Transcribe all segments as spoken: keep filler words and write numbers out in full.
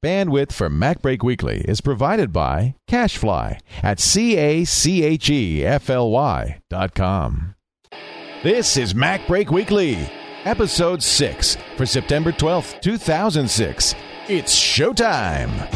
Bandwidth for MacBreak Weekly is provided by CacheFly at C A C H E F L Y dot com. This is MacBreak Weekly, Episode six for September twelfth, two thousand six. It's showtime!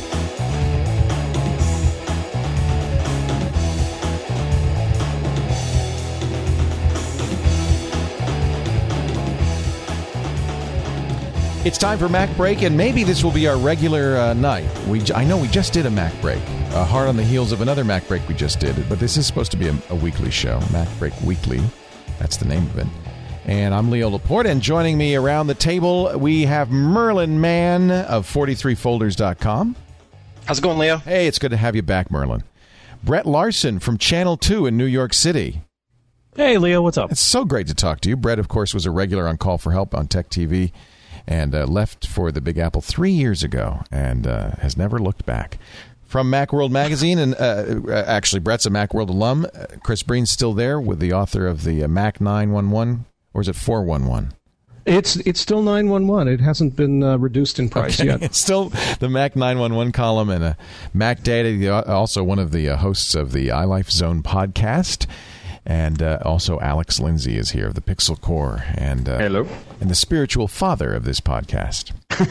It's time for Mac Break, and maybe this will be our regular uh, night. We, I know we just did a Mac Break, uh, hard on the heels of another Mac Break we just did, but this is supposed to be a, a weekly show, Mac Break Weekly. That's the name of it. And I'm Leo Laporte, and joining me around the table, we have Merlin Mann of forty-three folders dot com. How's it going, Leo? Hey, it's good to have you back, Merlin. Brett Larson from Channel two in New York City. Hey, Leo, what's up? It's so great to talk to you. Brett, of course, was a regular on Call for Help on Tech T V. And uh, left for the Big Apple three years ago and uh, has never looked back. From Macworld Magazine, and uh, actually, Brett's a Macworld alum. Uh, Chris Breen's still there with the author of the uh, Mac nine one one, or is it four one one? It's it's still nine one one. It hasn't been uh, reduced in price okay. yet. It's still the Mac nine one one column, and uh, Mac Daddy, also one of the uh, hosts of the iLife Zone podcast. And uh, also Alex Lindsay is here of the Pixel Core. And, uh, Hello. And the spiritual father of this podcast.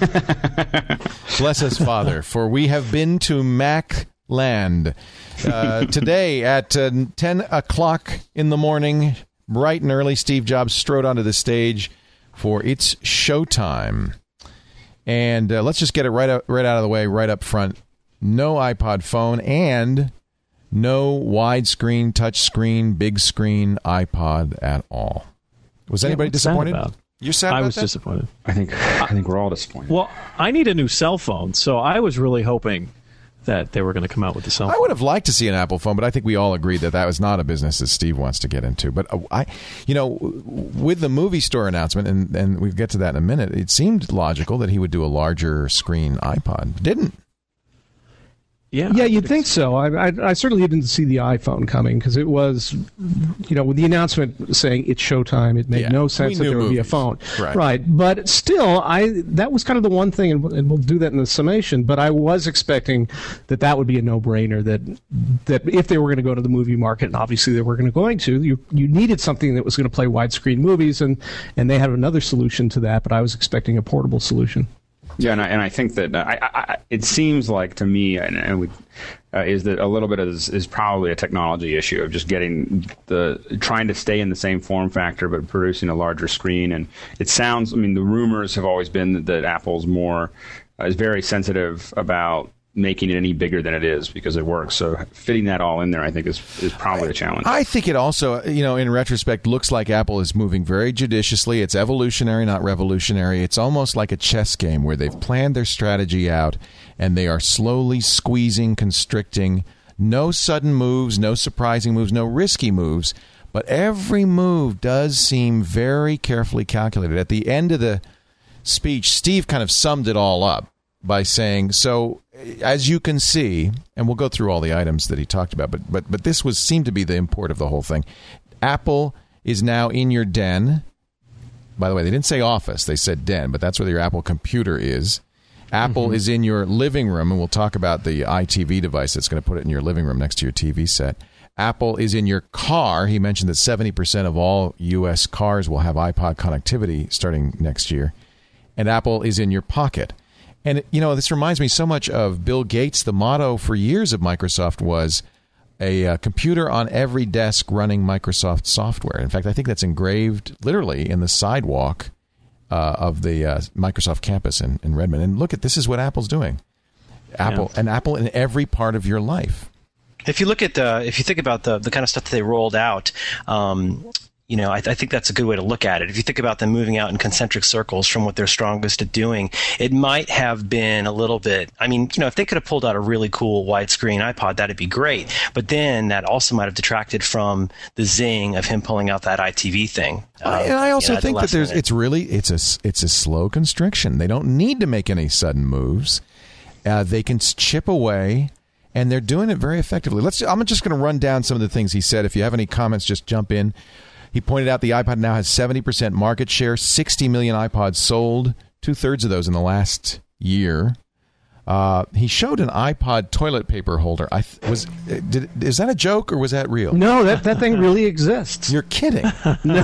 Bless us, Father, for we have been to Mac Land. Uh, today at uh, ten o'clock in the morning, bright and early, Steve Jobs strode onto the stage for It's Showtime. And uh, let's just get it right, up, right out of the way, right up front. No iPod phone and no widescreen, touchscreen, big screen iPod at all. Was Yeah, anybody what's that disappointed? about? You're sad I about was that? disappointed. I think I think we're all disappointed. Well, I need a new cell phone, so I was really hoping that they were going to come out with the cell phone. I would have liked to see an Apple phone, but I think we all agreed that that was not a business that Steve wants to get into. But uh, I, you know, with the movie store announcement, and, and we'll get to that in a minute, it seemed logical that he would do a larger screen iPod. Didn't. Yeah, Yeah, you'd think so. I, I, I certainly didn't see the iPhone coming because it was, you know, with the announcement saying it's showtime, it made Yeah, no sense we that knew there would be a movies. phone. Right. But still, I that was kind of the one thing, and we'll, and we'll do that in the summation, but I was expecting that that would be a no-brainer, that that if they were going to go to the movie market, and obviously they were going to going to, you you needed something that was going to play widescreen movies, and, and they had another solution to that, but I was expecting a portable solution. Yeah, and I, and I think that uh, I, I, it seems like to me, and, and we, uh, is that a little bit is, is probably a technology issue of just getting the trying to stay in the same form factor but producing a larger screen. And it sounds, I mean, the rumors have always been that, that Apple's more uh, is very sensitive about making it any bigger than it is because it works. So fitting that all in there, I think, is is probably a challenge. I think it also, you know, in retrospect, looks like Apple is moving very judiciously. It's evolutionary, not revolutionary. It's almost like a chess game where they've planned their strategy out and they are slowly squeezing, constricting. No sudden moves, no surprising moves, no risky moves. But every move does seem very carefully calculated. At the end of the speech, Steve kind of summed it all up by saying, so as you can see, and we'll go through all the items that he talked about, but but but this was seemed to be the import of the whole thing. Apple is now in your den. By the way, they didn't say office, they said den, but that's where your Apple computer is. Apple mm-hmm. is in your living room, and we'll talk about the I T V device that's going to put it in your living room next to your T V set. Apple is in your car. He mentioned that seventy percent of all U S cars will have iPod connectivity starting next year. And Apple is in your pocket. And, you know, this reminds me so much of Bill Gates. The motto for years of Microsoft was a uh, computer on every desk running Microsoft software. In fact, I think that's engraved literally in the sidewalk uh, of the uh, Microsoft campus in, in Redmond. And look at this is what Apple's doing. Apple yeah. and Apple in every part of your life. If you look at the, if you think about the the kind of stuff that they rolled out, um, you know, I, th- I think that's a good way to look at it. If you think about them moving out in concentric circles from what they're strongest at doing, it might have been a little bit, I mean, you know, if they could have pulled out a really cool widescreen iPod, that'd be great. But then that also might have detracted from the zing of him pulling out that I T V thing. Uh, and I also you know, think that there's, minute. it's really, it's a, it's a slow constriction. They don't need to make any sudden moves. Uh, they can chip away. And they're doing it very effectively. Let's. I'm just going to run down some of the things he said. If you have any comments, just jump in. He pointed out the iPod now has seventy percent market share, sixty million iPods sold, two-thirds of those in the last year. Uh, he showed an iPod toilet paper holder. I th- was did, is that a joke or was that real? No, that, that thing really exists. You're kidding. no.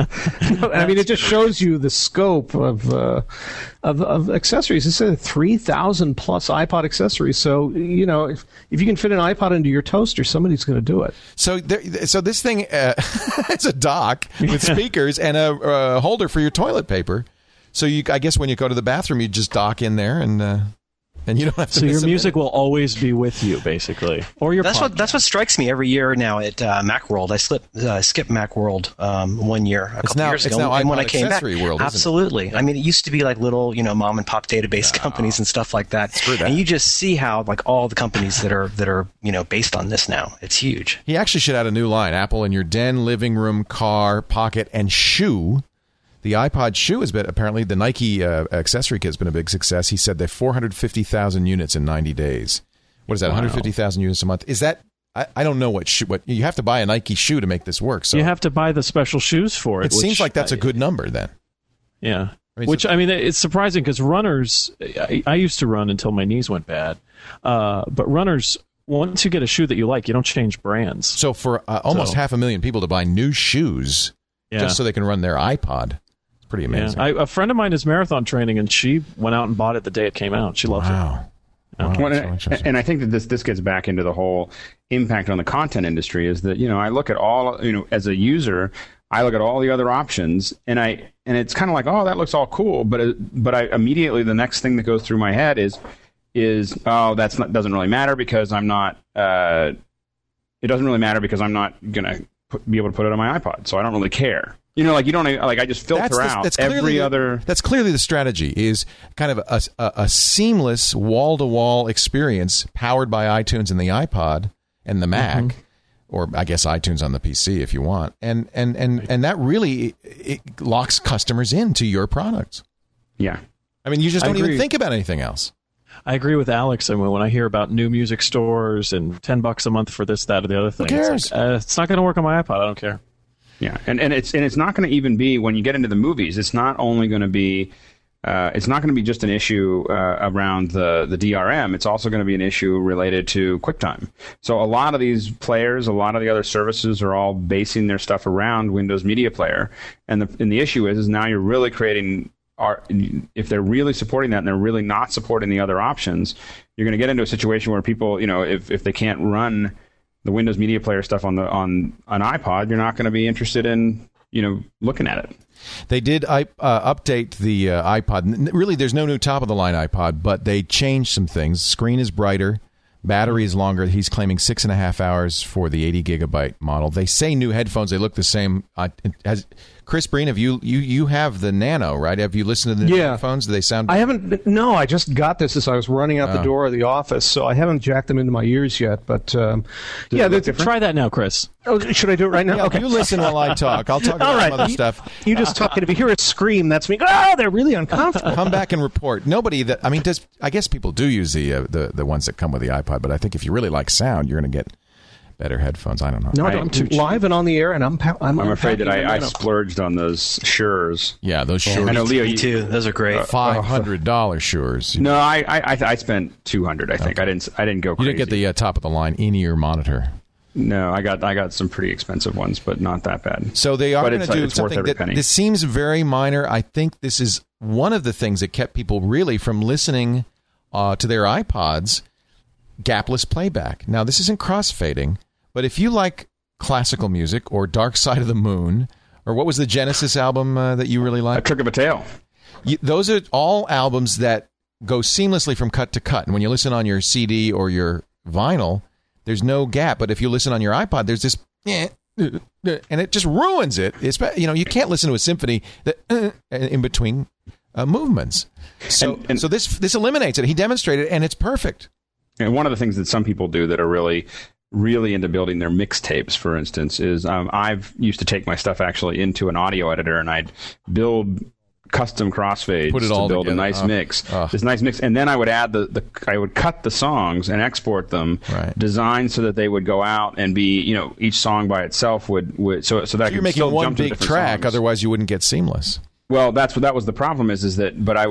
no, I mean it just shows you the scope of uh, of, of accessories. It said three thousand plus iPod accessories. So you know, if if you can fit an iPod into your toaster, somebody's going to do it. So there, so this thing uh, it's a dock with speakers and a, a holder for your toilet paper. So you, I guess when you go to the bathroom, you just dock in there and. Uh, And you don't have to so your music minute. will always be with you, basically, or your. That's podcast. what that's what strikes me every year now at uh, Macworld. I slip, uh, skipped Macworld um, one year a it's couple now, years it's ago, now and when iPod I came back, accessory world, absolutely. Isn't it? I mean, it used to be like little, you know, mom and pop database No. companies and stuff like that. Screw that. And you just see how like all the companies that are that are you know based on this now. It's huge. He actually should add a new line: Apple in your den, living room, car, pocket, and shoe. The iPod shoe has been apparently the Nike uh, accessory kit has been a big success. He said they're four hundred fifty thousand units in ninety days. What is that? Wow. one hundred fifty thousand units a month. Is that? I, I don't know what shoe. What you have to buy a Nike shoe to make this work. So you have to buy the special shoes for it. It which, seems like that's a good number then. Yeah. I mean, Which so, I mean, it's surprising because runners. I, I used to run until my knees went bad, uh, but runners. Once you get a shoe that you like, you don't change brands. So for uh, almost So- half a million people to buy new shoes Yeah. just so they can run their iPod, it's pretty amazing. Yeah. I, a friend of mine is marathon training, and she went out and bought it the day it came out. She loves it. Wow. Wow, Well, so and, interesting. and I think that this this gets back into the whole impact on the content industry. Is that you know I look at all you know as a user, I look at all the other options, and I and it's kind of like, oh, that looks all cool, but it, but I immediately the next thing that goes through my head is is oh that's not doesn't really matter because I'm not uh, it doesn't really matter because I'm not gonna put, be able to put it on my iPod, so I don't really care. You know, like you don't like I just filter That's the- out that's every clearly the- other. That's clearly the strategy is kind of a, a, a seamless wall-to-wall experience powered by iTunes and the iPod and the Mac, Mm-hmm. or I guess iTunes on the P C if you want, and and and and that really it locks customers into your products. Yeah. I mean, you just I don't even agree. think about anything else. I agree with Alex. I mean, when I hear about new music stores and ten bucks a month for this, that, or the other thing, cares? It's, like, uh, it's not going to work on my iPod. I don't care. Yeah, and and it's and it's not going to even be when you get into the movies. It's not only going to be, uh, it's not going to be just an issue uh, around the the D R M. It's also going to be an issue related to QuickTime. So a lot of these players, a lot of the other services are all basing their stuff around Windows Media Player, and the and the issue is is now you're really creating. Are, if they're really supporting that and they're really not supporting the other options, you're going to get into a situation where people, you know, if if they can't run the Windows Media Player stuff on the on an iPod, you're not going to be interested in, you know, looking at it. They did uh, update the uh, iPod. Really, there's no new top-of-the-line iPod, but they changed some things. Screen is brighter. Battery is longer. He's claiming six and a half hours for the eighty gigabyte model. They say new headphones. They look the same. Uh, has Chris Breen, have you, you you have the Nano, right? Have you listened to the Yeah. headphones? Do they sound? I haven't. No, I just got this as I was running out the Oh. door of the office, so I haven't jacked them into my ears yet. But um, yeah, it look the- Try that now, Chris. oh, should I do it right now? Yeah, okay. you listen while I talk. I'll talk about All right. some other You- stuff. You just talk, and if you hear a scream, that's me. Oh, they're really uncomfortable. Come back and report. Nobody that I mean, does I guess people do use the uh, the the ones that come with the iPod, but I think if you really like sound, you're going to get better headphones. I don't know. No, I- I'm too live and on the air, and I'm. Pa- I'm, I'm afraid that unpacking I, I the Nano. splurged on those Sures. Yeah, those I Shure know, Leo. Me You, too. Those are great. five hundred dollar Shures. no, I, I I I spent two hundred. I think I didn't I didn't go You crazy. didn't get the uh, top of the line in-ear monitor. No, I got I got some pretty expensive ones, but not that bad. So they are But going it's- to do it's worth something every that penny. this seems very minor. I think this is one of the things that kept people really from listening uh, to their iPods. Gapless playback. Now this isn't crossfading, but if you like classical music or Dark Side of the Moon, or what was the Genesis album uh, that you really A liked? trick of a tail. You, those are all albums that go seamlessly from cut to cut. And when you listen on your C D or your vinyl, there's no gap. But if you listen on your iPod, there's this, eh, uh, uh, and it just ruins it. It's, you know, you can't listen to a symphony that uh, in between uh, movements. So, And- and- so this this eliminates it. He demonstrated it, and it's perfect. And one of the things that some people do that are really, really into building their mixtapes, for instance, is um, I've used to take my stuff actually into an audio editor and I'd build custom crossfades Put it to all build together. a nice Oh. mix. Oh. This nice mix, and then I would add the, the I would cut the songs and export them, Right. designed so that they would go out and be, you know, each song by itself would, would so so that I You're could making still one jump to big different track, songs. otherwise you wouldn't get seamless. Well, that's what that was the problem is is that but I would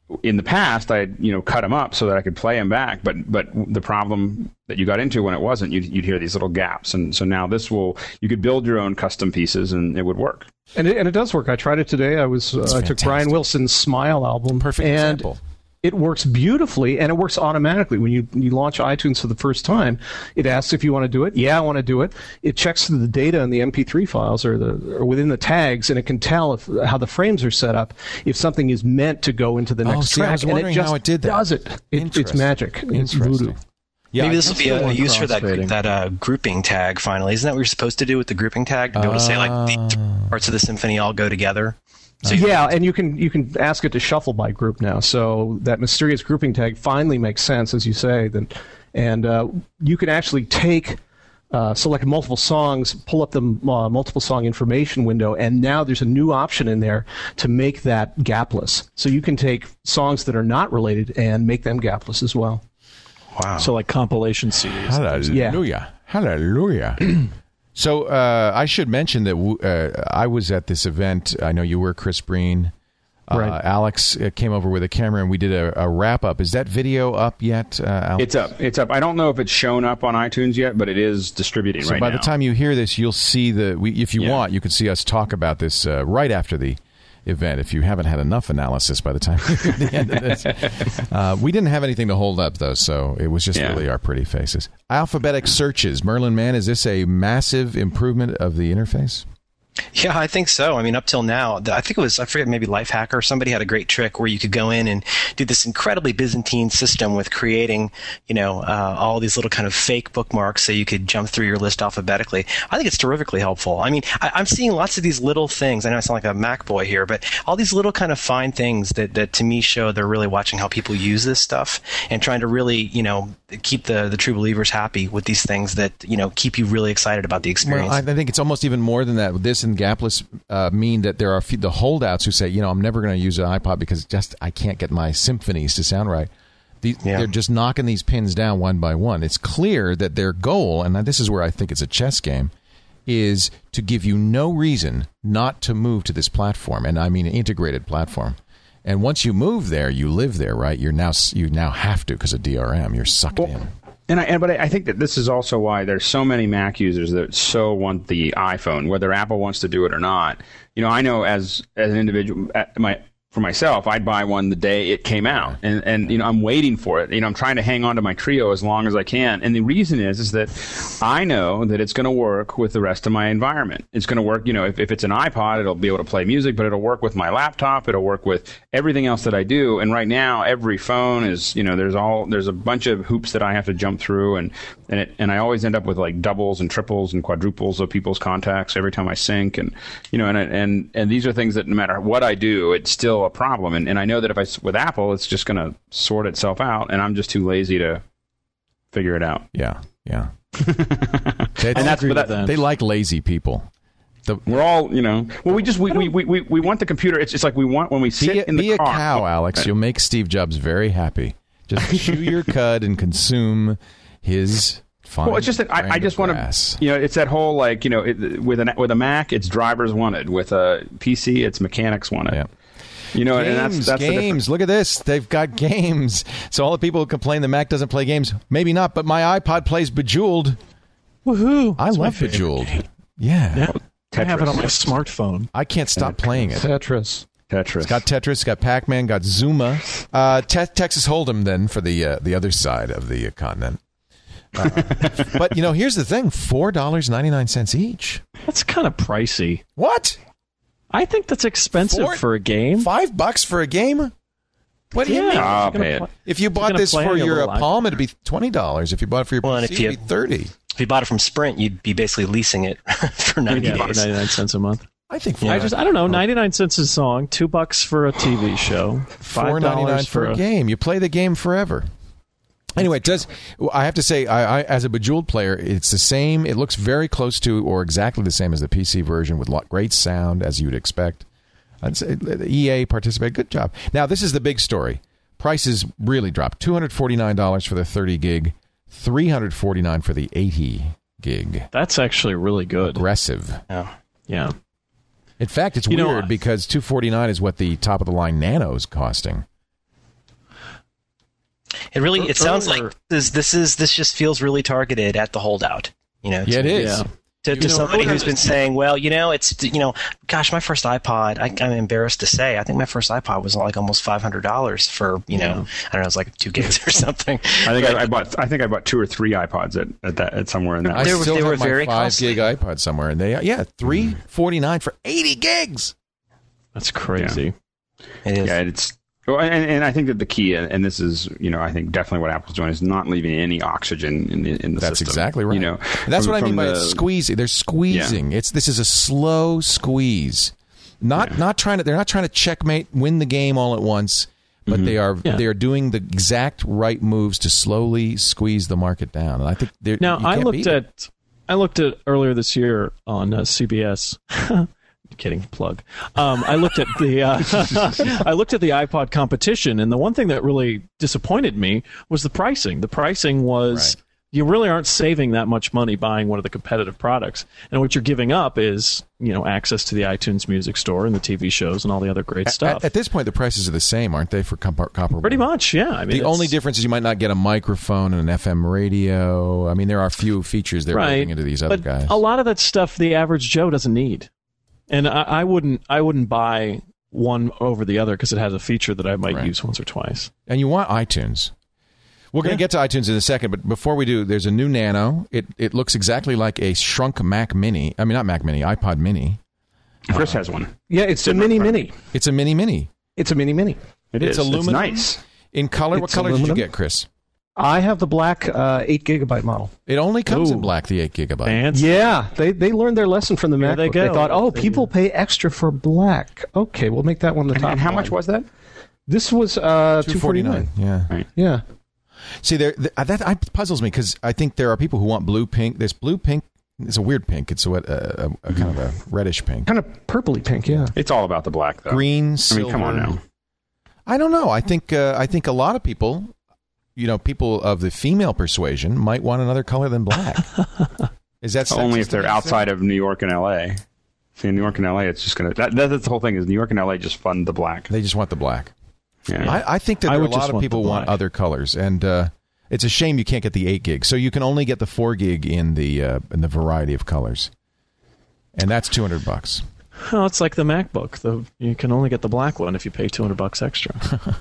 in the past, I you know cut them up so that I could play them back. But but the problem that you got into when it wasn't, you'd, you'd hear these little gaps. And so now this will you could build your own custom pieces and it would work. And it, and it does work. I tried it today. I was uh, I took Brian Wilson's Smile album. Perfect and example. It works beautifully, and it works automatically. When you, you launch iTunes for the first time, it asks if you want to do it. Yeah, I want to do it. It checks the data in the M P three files or the or within the tags, and it can tell if how the frames are set up, if something is meant to go into the next oh, see, track. I was wondering and it just how it did that. does it. it it's magic. It's voodoo. Yeah, Maybe I this will be a, a use for that that uh, grouping tag. Finally, isn't that what you're supposed to do with the grouping tag? To be able to say like the parts of the symphony all go together. So yeah, and you can you can ask it to shuffle by group now. So that mysterious grouping tag finally makes sense, as you say. Then, and uh, you can actually take uh, select multiple songs, pull up the uh, multiple song information window, and now there's a new option in there to make that gapless. So you can take songs that are not related and make them gapless as well. Wow! So like compilation C Ds. Hallelujah! Yeah. Hallelujah! So uh, I should mention that w- uh, I was at this event. I know you were, Chris Breen. Uh, Right. Alex uh, came over with a camera, and we did a, a wrap-up. Is that video up yet, uh, Alex? It's up. It's up. I don't know if it's shown up on iTunes yet, but it is distributing so right by now. the time you hear this, you'll see the. We, if you Yeah. want, you can see us talk about this uh, right after the event. If you haven't had enough analysis by the time you hear the end of this, uh, we didn't have anything to hold up though, so it was just Yeah. really our pretty faces. Alphabetic searches, Merlin Mann. Is this a massive improvement of the interface? Yeah, I think so. I mean, up till now, I think it was, I forget, maybe Lifehacker or somebody had a great trick where you could go in and do this incredibly Byzantine system with creating, you know, uh, all these little kind of fake bookmarks so you could jump through your list alphabetically. I think it's terrifically helpful. I mean, I, I'm seeing lots of these little things. I know I sound like a Mac boy here, but all these little kind of fine things that, that to me show they're really watching how people use this stuff and trying to really, you know, keep the, the true believers happy with these things that, you know, keep you really excited about the experience. Well, I think it's almost even more than that. This and gapless uh, mean that there are few, the holdouts who say, you know, I'm never going to use an iPod because just I can't get my symphonies to sound right. The, Yeah. They're just knocking these pins down one by one. It's clear that their goal, and this is where I think it's a chess game, is to give you no reason not to move to this platform, and I mean an integrated platform. And once you move there, you live there, right? You're now you now have to because of D R M. You're sucked Well, in. And I, and, but I think that this is also why there's so many Mac users that so want the iPhone, whether Apple wants to do it or not. You know, I know as as an individual, at my for myself, I'd buy one the day it came out, and and you know I'm waiting for it. You know, I'm trying to hang on to my Trio as long as I can, and the reason is is that I know that it's going to work with the rest of my environment. It's going to work. You know, if if it's an iPod, it'll be able to play music, but it'll work with my laptop. It'll work with everything else that I do. And right now, every phone is you know there's all there's a bunch of hoops that I have to jump through, and and it and I always end up with like doubles and triples and quadruples of people's contacts every time I sync, and you know and and and these are things that no matter what I do, it's still a problem. And and I know that if I with Apple, it's just going to sort itself out, and I'm just too lazy to figure it out. Yeah, yeah. And that's but that, they like lazy people. The, we're all you know. Well, we just we, we, we, we want the computer. It's just like we want when we sit be a, in the be car. a cow, Alex. You'll make Steve Jobs very happy. Just chew your cud and consume his. Fine well, it's just that I, I just want to, you know, it's that whole like, you know, it, with an with a Mac, it's drivers wanted. With a P C, it's mechanics wanted. Yeah. You know, games, and that's that's games. The Look at this. They've got games. So all the people who complain the Mac doesn't play games, maybe not, but my iPod plays Bejeweled. Woohoo! I That's my love favorite Bejeweled. game. Yeah. Yeah. I have it on Tetris. my smartphone. I can't stop playing it. Tetris. Tetris. It's got Tetris, it's got Pac-Man, got Zuma. Uh, te- Texas Hold'em then for the uh, the other side of the uh, continent. Uh, but, you know, here's the thing. four dollars and ninety-nine cents each. That's kind of pricey. What? I think that's expensive Four- for a game. Five bucks for a game? What do you Yeah. mean? I'll You're gonna pay it. play- If you bought gonna this play for on your your little uh, Palm, it'd be twenty dollars. If you bought it for your Well, and P C, if you- it'd be thirty dollars. If you bought it from Sprint, you'd be basically leasing it for ninety Yeah, for days. ninety-nine cents a month. I think I just I don't know, ninety-nine cents a song, two bucks for a T V show, four five ninety-nine dollars for a game. You play the game forever. Anyway, it does. I have to say, I, I, as a Bejeweled player, it's the same. It looks very close to, or exactly the same as the P C version, with lot, great sound, as you'd expect. I'd say E A participated. Good job. Now, this is the big story. Prices really dropped. two hundred forty-nine dollars for the thirty gig, three hundred forty-nine dollars for the eighty gig. That's actually really good. Aggressive. Oh. Yeah. In fact, it's You know, weird I- because two hundred forty-nine dollars is what the top of the line Nano is costing. It really it sounds Earlier- like this this is this just feels really targeted at the holdout. You know, Yeah, it to, is. Yeah. to, to know, somebody earlier who's been this- saying, well, you know, it's you know, gosh, my first iPod. I, I'm embarrassed to say, I think my first iPod was like almost five hundred dollars for you know, Yeah. I don't know, it's like two gigs or something. I think I, I bought. I think I bought two or three iPods at, at that at somewhere in that. I They were- still they have were my very five costly. gig iPod somewhere, and they yeah three forty nine for eighty gigs. That's crazy. It is. Yeah, it's. Well, and, and I think that the key, and this is, you know, I think definitely what Apple's doing is not leaving any oxygen in the, in the That's system. exactly right. You know, that's from- what I mean from by the- squeezing. They're squeezing. It's this is a slow squeeze. Not not trying to. They're not trying to checkmate, win the game all at once. But they are Yeah. they are doing the exact right moves to slowly squeeze the market down. And I think they're Now you I can't looked beat it. at I looked at earlier this year on uh, C B S. Kidding, plug. Um, I looked at the uh, I looked at the iPod competition, and the one thing that really disappointed me was the pricing. The pricing was Right. you really aren't saving that much money buying one of the competitive products, and what you're giving up is you know access to the iTunes Music Store and the T V shows and all the other great At- stuff. At, at this point, the prices are the same, aren't they, for compar- comparable? Pretty much, yeah. I mean, The it's- only difference is you might not get a microphone and an F M radio. I mean, there are a few features they're right. building into these other but guys. a lot of that stuff the average Joe doesn't need, and I, I wouldn't. I wouldn't buy one over the other because it has a feature that I might Right. use once or twice. And you want iTunes. We're going to Yeah. get to iTunes in a second, but before we do, there's a new Nano. It it looks exactly like a shrunk Mac Mini. I mean, not Mac Mini, iPod Mini. Chris has one. Yeah, it's a mini mini. It's a mini mini. It's a mini mini. It It's is. aluminum? It's nice. In color, what It's color did you aluminum. get, Chris? I have the black uh, eight gigabyte model. It only comes in Ooh. black, the eight gigabyte. Fancy. Yeah, they they learned their lesson from the There MacBook. they They, go. thought, oh, They- people pay extra for black. Okay, we'll make that one the And, top. and how line. much was that? This was uh, two forty-nine. Yeah. Right. Yeah. See, there th- that I, puzzles me because I think there are people who want blue pink. There's blue pink. It's a weird pink. It's a, a, a, a kind of a reddish pink. Kind of purpley pink, yeah. It's all about the black, though. Green, I silver. mean, come on now. I don't know. I think uh, I think a lot of people, you know, people of the female persuasion might want another color than black. Is that Only sexist if they're to say? outside of New York and L A. See, in New York and L A, it's just gonna. That, that's the whole thing. Is New York and L A just fund the black? They just want the black. Yeah. I, I think that I there are a would just lot of want people the want black. other colors, and uh, it's a shame you can't get the eight gig. So you can only get the four gig in the uh, in the variety of colors, and that's two hundred bucks. Well, it's like the MacBook. The you can only get the black one if you pay two hundred bucks extra.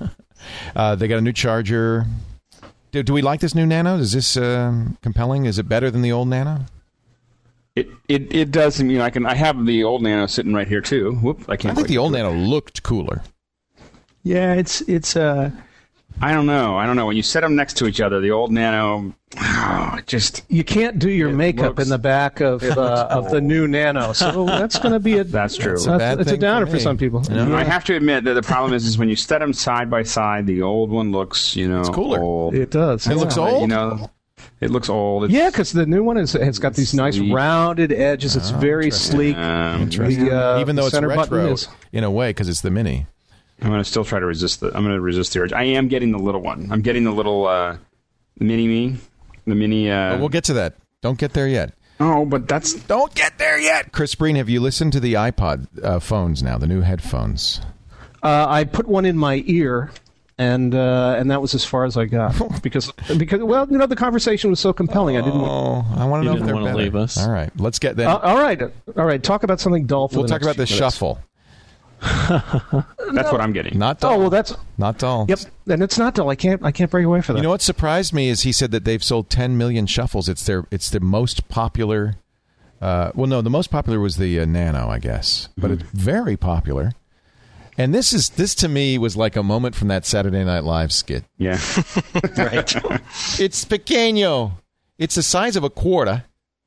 Uh, they got a new charger. Do, do we like this new Nano? Is this um compelling? Is it better than the old Nano? It, it it does. I mean, I can. I have the old Nano sitting right here too. Whoop! I can't. I think quite the get old to it. Nano looked cooler. Yeah, it's it's. Uh, I don't know. I don't know. When you set them next to each other, the old Nano, oh, it just You can't do your It makeup looks- in the back of uh, of the new Nano, so that's going to be a That's true. That's, It's a bad it's a thing downer for for, me. some people. You know? I have to admit that the problem is, is when you set them side by side, the old one looks, you know, It's cooler. old. It does. It yeah. looks old? You know, it looks old. It's, Yeah, because the new one is has got these nice Sleek. rounded edges. It's very interesting. sleek. Um, Interesting. The, uh, Even though the it's center button retro is- in a way because it's the Mini. I'm going to still try to resist the. I'm going to resist the urge. I am getting the little one. I'm getting the little uh, mini me, the mini. Uh, But we'll get to that. Don't get there yet. oh, but that's Don't get there yet. Chris Breen, have you listened to the iPod uh, phones now, the new headphones? Uh, I put one in my ear, and uh, and that was as far as I got because because well, you know, the conversation was so compelling. I didn't. Oh, I want to You know if didn't they're wanna better. leave us. All right, let's get then. Uh, all right, all right. Talk about something dull. For we'll the talk next about the few minutes. shuffle. that's what I'm getting. Not dull. Oh well, that's Not dull. yep, and it's not dull. I can't I can't break away from that. You know what surprised me is he said that they've sold ten million shuffles. It's their it's the most popular. Uh, well, no, the most popular was the uh, Nano, I guess, but it's very popular. And this is this to me was like a moment from that Saturday Night Live skit. Yeah. Right. It's pequeño. It's the size of a quarter.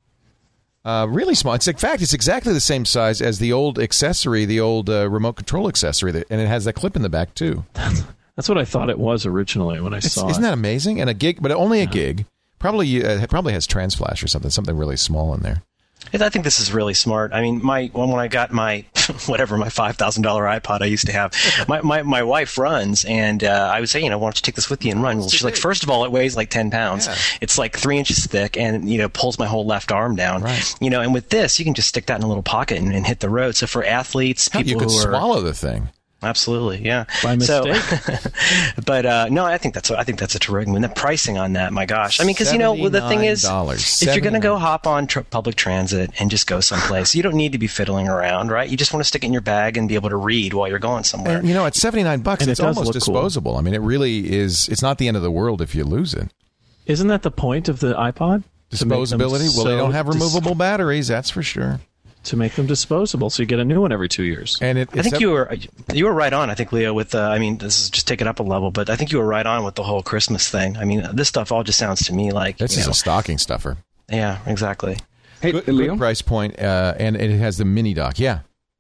Uh, really small. It's in fact, it's exactly the same size as the old accessory, the old uh, remote control accessory, that, and it has that clip in the back too. That's what I thought it was originally when I It's, saw isn't it. that amazing? And a gig, but only a gig. Probably, uh, it probably has Transflash or something, something really small in there. I think this is really smart. I mean, my when, when I got my whatever my five thousand dollar iPod I used to have, my, my, my wife runs, and uh, I would say, you know, why don't you take this with you and run? Well, she's like, first of all, it weighs like ten pounds. Yeah. It's like three inches thick, and you know, pulls my whole left arm down. Right. You know, and with this, you can just stick that in a little pocket and, and hit the road. So for athletes, Hell, people you could who are swallow the thing. Absolutely, yeah. By mistake. So, but uh, no, I think that's a, I think that's a terrific one. The pricing on that, my gosh. I mean, because you know well, the thing is, if you're going to go hop on tr- public transit and just go someplace, you don't need to be fiddling around, right? You just want to stick it in your bag and be able to read while you're going somewhere. And, you know, at seventy-nine bucks, And it's it does almost look disposable. cool. I mean, it really is. It's not the end of the world if you lose it. Isn't that the point of the iPod? To make them Disposability? Well, they so don't have dis- removable batteries, that's for sure. to make them disposable, so you get a new one every two years. And it, I think you were you were right on. I think, Leo, with uh, I mean, this is just take it up a level, but I think you were right on with the whole Christmas thing. I mean, this stuff all just sounds to me like This you is know, a stocking stuffer. yeah, exactly. Hey, Good, Leo, good price point, uh, and it has the mini dock. Yeah.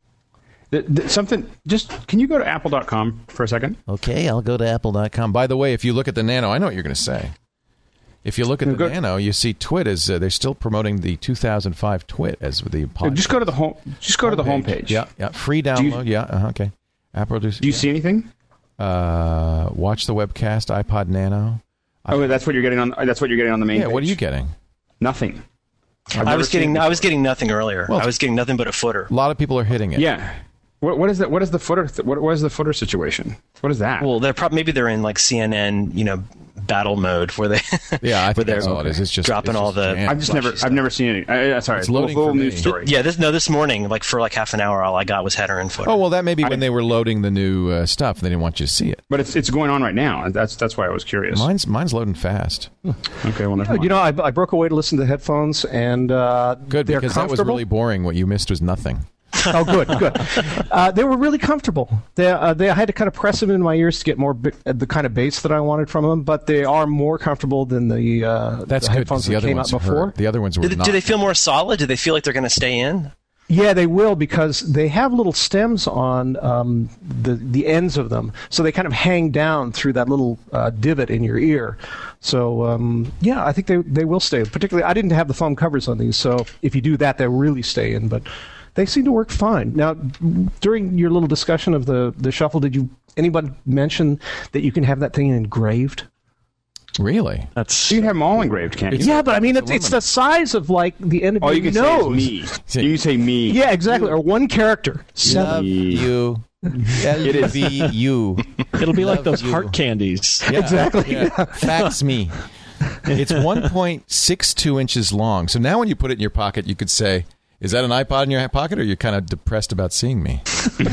th- th- something. Just can you go to apple dot com for a second? Okay, I'll go to apple dot com. By the way, if you look at the Nano, I know what you're going to say. If you look at No, the go- Nano, you see Twit is uh, they're still promoting the two thousand five Twit as the podcast. Just go to the home. Just go to the homepage. Yeah, yeah, free you- download. yeah, uh, okay. Apple producer. Do you see anything? Uh, watch the webcast iPod Nano. Oh, that's what you're getting on. That's what you're getting on the main. Yeah, page. what are you getting? Nothing. I've I never was seen getting it I was before. getting nothing earlier. Well, I was getting nothing but a footer. A lot of people are hitting it. Yeah. What, what is that? What is the footer? Th- what, what is the footer situation? What is that? Well, they're probably maybe they're in like C N N, you know, battle mode where they Yeah, I where think they're that's all it is. It's just dropping it's all just the. jam. I've just never. flashy I've never seen any. I, I, sorry, It's little, loading little for news me. story. Yeah, this no this morning, like for like half an hour, all I got was header and footer. Oh well, that may be when I- they were loading the new uh, stuff. They didn't want you to see it. But it's it's going on right now. That's that's why I was curious. Mine's mine's loading fast. Okay, well, never mind. You know, I, I broke away to listen to the headphones, and uh, Good, they're because that was comfortable. really boring. What you missed was nothing. Oh, good, good. Uh, they were really comfortable. They, uh, they, I had to kind of press them in my ears to get more bi- uh, the kind of bass that I wanted from them, but they are more comfortable than the, uh, That's the good headphones because the that other came ones out before. hurt. The other ones were do, they, not. do they feel more solid? Do they feel like they're going to stay in? Yeah, they will because they have little stems on um, the the ends of them, so they kind of hang down through that little uh, divot in your ear. So um, yeah, I think they they will stay. Particularly, I didn't have the foam covers on these, so if you do that, they'll really stay in. But they seem to work fine. Now, during your little discussion of the the shuffle, did you anybody mention that you can have that thing engraved? Really? That's you can have them all engraved, can't you? It's- Yeah, but I mean, it's, it's it's the size of like the end of All your you can nose. say is me. You can say me. Yeah, exactly. Or one character. Seven. Love you. L U V U. it'll be like Love those you. heart candies. Yeah, Exactly. yeah. Fax me. It's one point six two inches long. So now when you put it in your pocket, you could say, is that an iPod in your pocket, or you're kind of depressed about seeing me?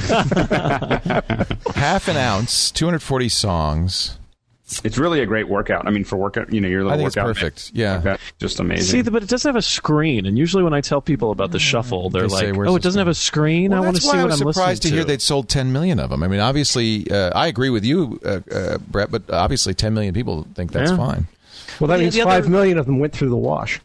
Half an ounce, two hundred forty songs. It's really a great workout. I mean, for workout, you know, your little I think it's workout. perfect. Yeah. Like that. Just amazing. See, but it doesn't have a screen. And usually when I tell people about the shuffle, they're They say, like, "Where's "Oh, the it doesn't have a screen. Well, I want to that's see why I what was I'm listening surprised to to." hear they'd sold ten million of them. I mean, obviously, uh, I agree with you, uh, uh, Brett, but obviously ten million people think that's Yeah. fine. Well, that The- means the five other- million of them went through the wash.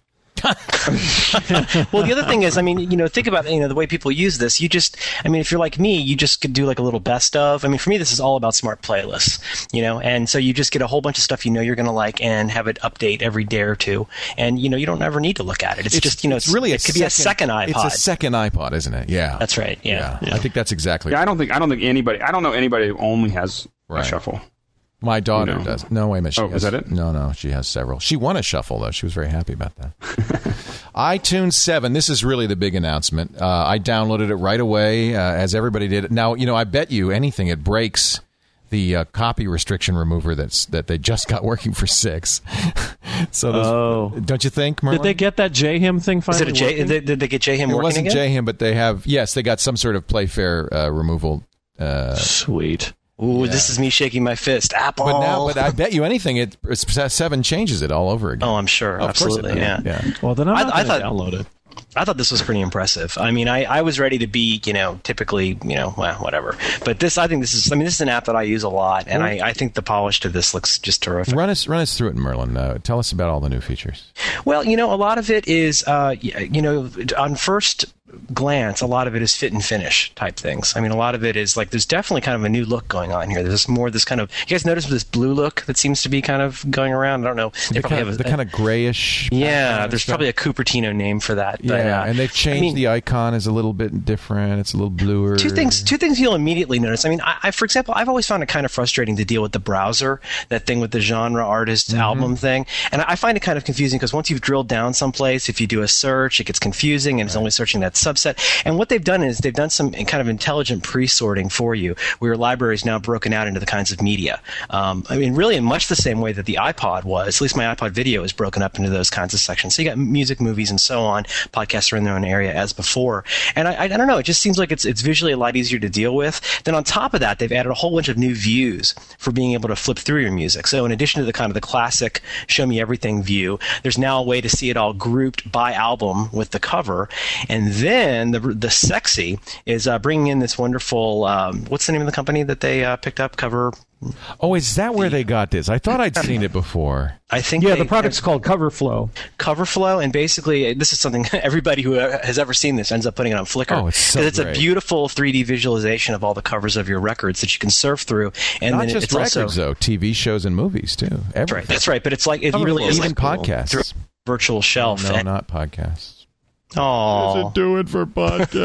Well, the other thing is, I mean, you know, think about you know the way people use this. You just, I mean, if you're like me, you just could do like a little best of. I mean, for me, this is all about smart playlists, you know, and so you just get a whole bunch of stuff you know you're going to like and have it update every day or two, and you know you don't ever need to look at it. It's, just you know it's really it a could be a second iPod. It's a second iPod, isn't it? Yeah, That's right. Yeah. I think that's exactly. yeah, I don't think I don't think anybody. I don't know anybody who only has Right. a shuffle. My daughter You know. does. No, wait a minute. She Oh, has, is that it? No, no. She has several. She won a shuffle, though. She was very happy about that. iTunes seven. This is really the big announcement. Uh, I downloaded it right away, uh, as everybody did. Now, you know, I bet you anything it breaks the uh, copy restriction remover that's that they just got working for six. So, those, Oh. don't you think, Merlin? Did they get that J H I M thing Is finally it a J? working? Did, did they get J H I M It working wasn't again? J H I M, but they have. Yes, they got some sort of Playfair uh, removal. Uh, Sweet. Ooh, this is me shaking my fist. Apple. but now, but I bet you anything, it seven changes it all over again. oh, I'm sure. Oh, of course it Absolutely. does. Yeah. yeah. Well, then I'm I- not I going to thought- download it. I thought this was pretty impressive. I mean, I, I was ready to be, you know, typically, you know, well, whatever. But this, I think this is, I mean, this is an app that I use a lot, and I, I think the polish to this looks just terrific. Run us, run us through it, Merlin. Uh, tell us about all the new features. Well, you know, a lot of it is, uh, y- you know, on first glance, a lot of it is fit and finish type things. I mean, a lot of it is like there's definitely kind of a new look going on here. There's more this kind of. You guys notice this blue look that seems to be kind of going around? I don't know. They The probably kind, have of, a, the kind of grayish. yeah. background There's stuff. probably a Cupertino name for that. But, Yeah, uh, and they've changed I mean, the icon is a little bit different. It's a little bluer. Two things. Two things you'll immediately notice. I mean, I, I, for example, I've always found it kind of frustrating to deal with the browser, that thing with the genre artist Mm-hmm. album thing, and I find it kind of confusing because once you've drilled down someplace, if you do a search, it gets confusing and it's only searching that subset. And what they've done is they've done some kind of intelligent pre-sorting for you, where your library is now broken out into the kinds of media. Um, I mean, really in much the same way that the iPod was. At least my iPod video is broken up into those kinds of sections. So you got music, movies, and so on. Podcasts are in their own area as before. And I, I don't know, it just seems like it's it's visually a lot easier to deal with. Then on top of that, they've added a whole bunch of new views for being able to flip through your music. So in addition to the kind of the classic show me everything view, there's now a way to see it all grouped by album with the cover. And then the the sexy is uh, bringing in this wonderful, um, what's the name of the company that they uh, picked up? Cover. Oh, is that where they got this? I thought I'd seen it before. I think yeah, they, the product's called CoverFlow. CoverFlow, and basically this is something everybody who has ever seen this ends up putting it on Flickr. Oh, it's so it's great. a beautiful three D visualization of all the covers of your records that you can surf through. And Not then just it's records, also, though. T V shows and movies, too. Everything. That's right. That's right. But it's like it CoverFlow, really is even like podcasts. through a virtual shelf. No, and, not podcasts. oh, do it for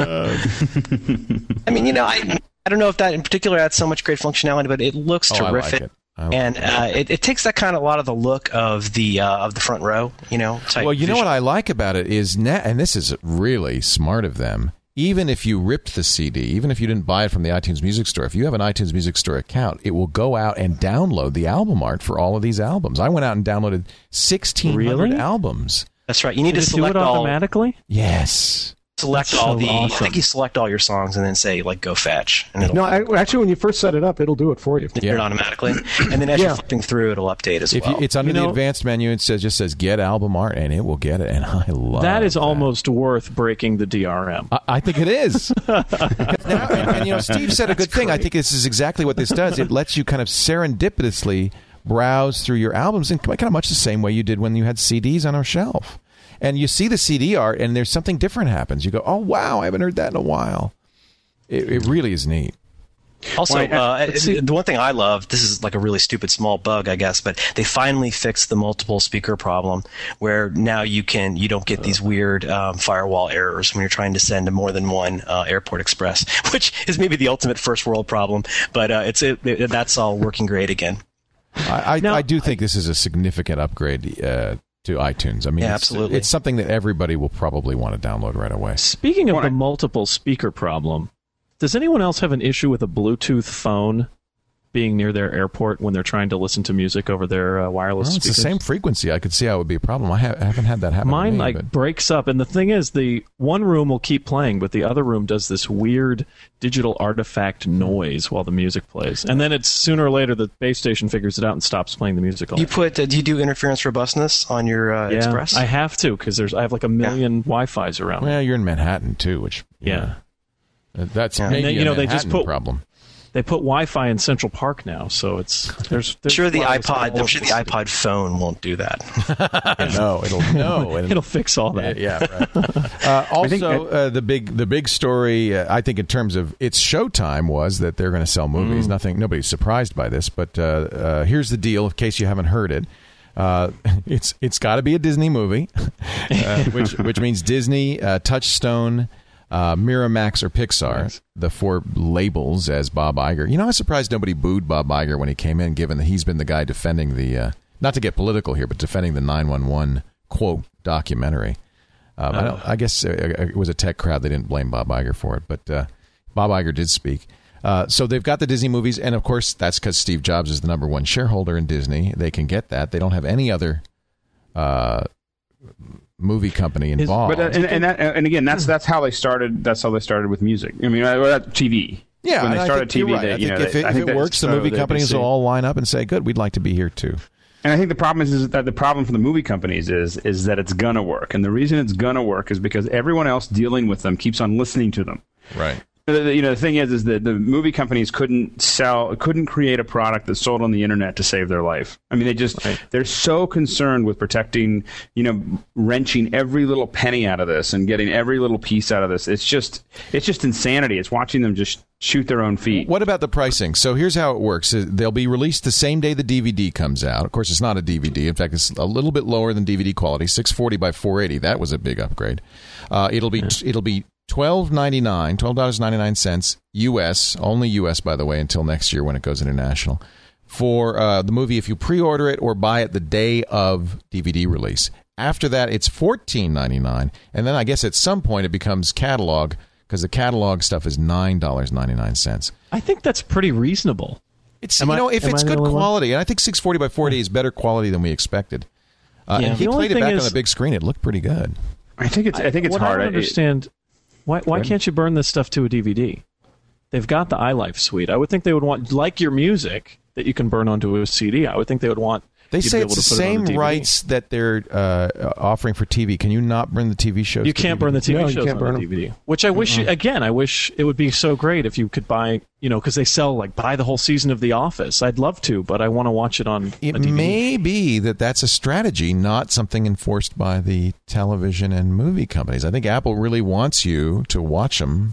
podcasts. I mean, you know, I I don't know if that in particular adds so much great functionality, but it looks Oh, I like terrific. it. I like And uh, it, it takes that kind of a lot of the look of the uh, of the front row, you know. Type Well, you know visual. what I like about it is, na- and this is really smart of them, even if you ripped the C D, even if you didn't buy it from the iTunes Music Store, if you have an iTunes Music Store account, it will go out and download the album art for all of these albums. I went out and downloaded sixteen hundred Really? albums. That's right. You need Did to it do select it all automatically? Yes. select That's all so the. I awesome. think you select all your songs and then say like go fetch, and it'll No, I, actually, when you first set it up, it'll do it for you. do it automatically. And then as Yeah. you're flipping through, it'll update as If well. you, it's under You the know- advanced menu, it says just says get album art, and it will get it. And I love That is almost worth breaking the D R M. I, I think it is. Now, and, and, you know, Steve said a good thing. I think this is exactly what this does. It lets you kind of serendipitously browse through your albums in kind of much the same way you did when you had C Ds on our shelf. And you see the C D art, and there's something different happens. You go, oh, wow, I haven't heard that in a while. It, it really is neat. Also, Well, I- uh, the one thing I love, this is like a really stupid small bug, I guess, but they finally fixed the multiple speaker problem, where now you can you don't get these weird um, firewall errors when you're trying to send to more than one uh, Airport Express, which is maybe the ultimate first world problem. But uh, it's it, it, that's all working great again. I, I, Now- I do think this is a significant upgrade uh, to iTunes. I mean, Yeah, it's, absolutely. it's something that everybody will probably want to download right away. Speaking of Well, the I- multiple speaker problem, does anyone else have an issue with a Bluetooth phone being near their airport when they're trying to listen to music over their uh, wireless Well, it's speakers? the same frequency. I could see how it would be a problem. I, ha- I haven't had that happen Mine to me. like but- breaks up, and the thing is, the one room will keep playing, but the other room does this weird digital artifact noise while the music plays, and then it's sooner or later the base station figures it out and stops playing the music. You put uh, do you do interference robustness on your uh, yeah, Express? I have to because there's I have like a million Wi-Fi's around. Well, you're in Manhattan, too, which... Yeah. Uh, That's Yeah. maybe And then, you a know, they just Manhattan put- problem. They put Wi-Fi in Central Park now, so it's there's. I'm there's sure the wireless all iPod. I'm over sure the city. iPod phone won't do that. no, it'll no, it'll, It'll fix all that. yeah, right. Uh, also, think that- uh, the big the big story, uh, I think, in terms of its showtime, was that they're going to sell movies. Mm. Nothing, nobody's surprised by this, but uh, uh, here's the deal. In case you haven't heard it, uh, it's it's got to be a Disney movie, uh, which which means Disney, uh, Touchstone. Uh, Miramax or Pixar, Nice. the four labels as Bob Iger. You know, I was surprised nobody booed Bob Iger when he came in, given that he's been the guy defending the, uh, not to get political here, but defending the nine one one quote documentary. Um, I, don't, I guess uh, it was a tech crowd. They didn't blame Bob Iger for it, but uh, Bob Iger did speak. Uh, so they've got the Disney movies, and of course, that's because Steve Jobs is the number one shareholder in Disney. They can get that. They don't have any other uh, movie company involved. But uh, and, and that and again, that's that's how they started. That's how they started with music. I mean, uh, well, T V. Yeah, when they and I started think T V, you're right. they, I you think know, if they- it, I if think it that's works, the so movie they companies could see- will all line up and say, "Good, we'd like to be here too." And I think the problem is, is that the problem for the movie companies is is that it's gonna work, and the reason it's gonna work is because everyone else dealing with them keeps on listening to them. Right. The- the- You know, the thing is, is that the movie companies couldn't sell, couldn't create a product that sold on the internet to save their life. I mean, they just, they're so concerned with protecting, you know, wrenching every little penny out of this and getting every little piece out of this. It's just, it's just insanity. It's watching them just shoot their own feet. What about the pricing? So here's how it works. Uh, They'll be released the same day the D V D comes out. Of course, it's not a D V D. In fact, it's a little bit lower than D V D quality, six forty by four eighty. That was a big upgrade. Uh, it'll be it'll be twelve ninety-nine, twelve dollars and ninety-nine cents U S, only U S, by the way, until next year when it goes international, for uh, the movie if you pre-order it or buy it the day of D V D release. After that, it's fourteen ninety-nine, and then I guess at some point it becomes catalog because the catalog stuff is nine dollars and ninety-nine cents. I think that's pretty reasonable. It's Am you I- know if am it's I the good only one? quality, and I think six forty by four eighty is better quality than we expected. Uh, Yeah. And he The only played it thing back is- on the big screen. It looked pretty good. I think it's. I think it's what hard. I I- don't understand, why why ahead. can't you burn this stuff to a D V D? They've got the iLife suite. I would think they would want, like your music that you can burn onto a C D. I would think they would want. They you to say be it's able the to put it on same a D V D. rights that they're uh, offering for T V. Can you not burn the T V shows? You to can't D V D? burn the T V No, you shows can't on burn the them. D V D. Which I wish, you, again, I wish it would be so great if you could buy, you know, because they sell like buy the whole season of The Office. I'd love to, but I want to watch it on It a D V D. may be that that's a strategy, not something enforced by the television and movie companies. I think Apple really wants you to watch them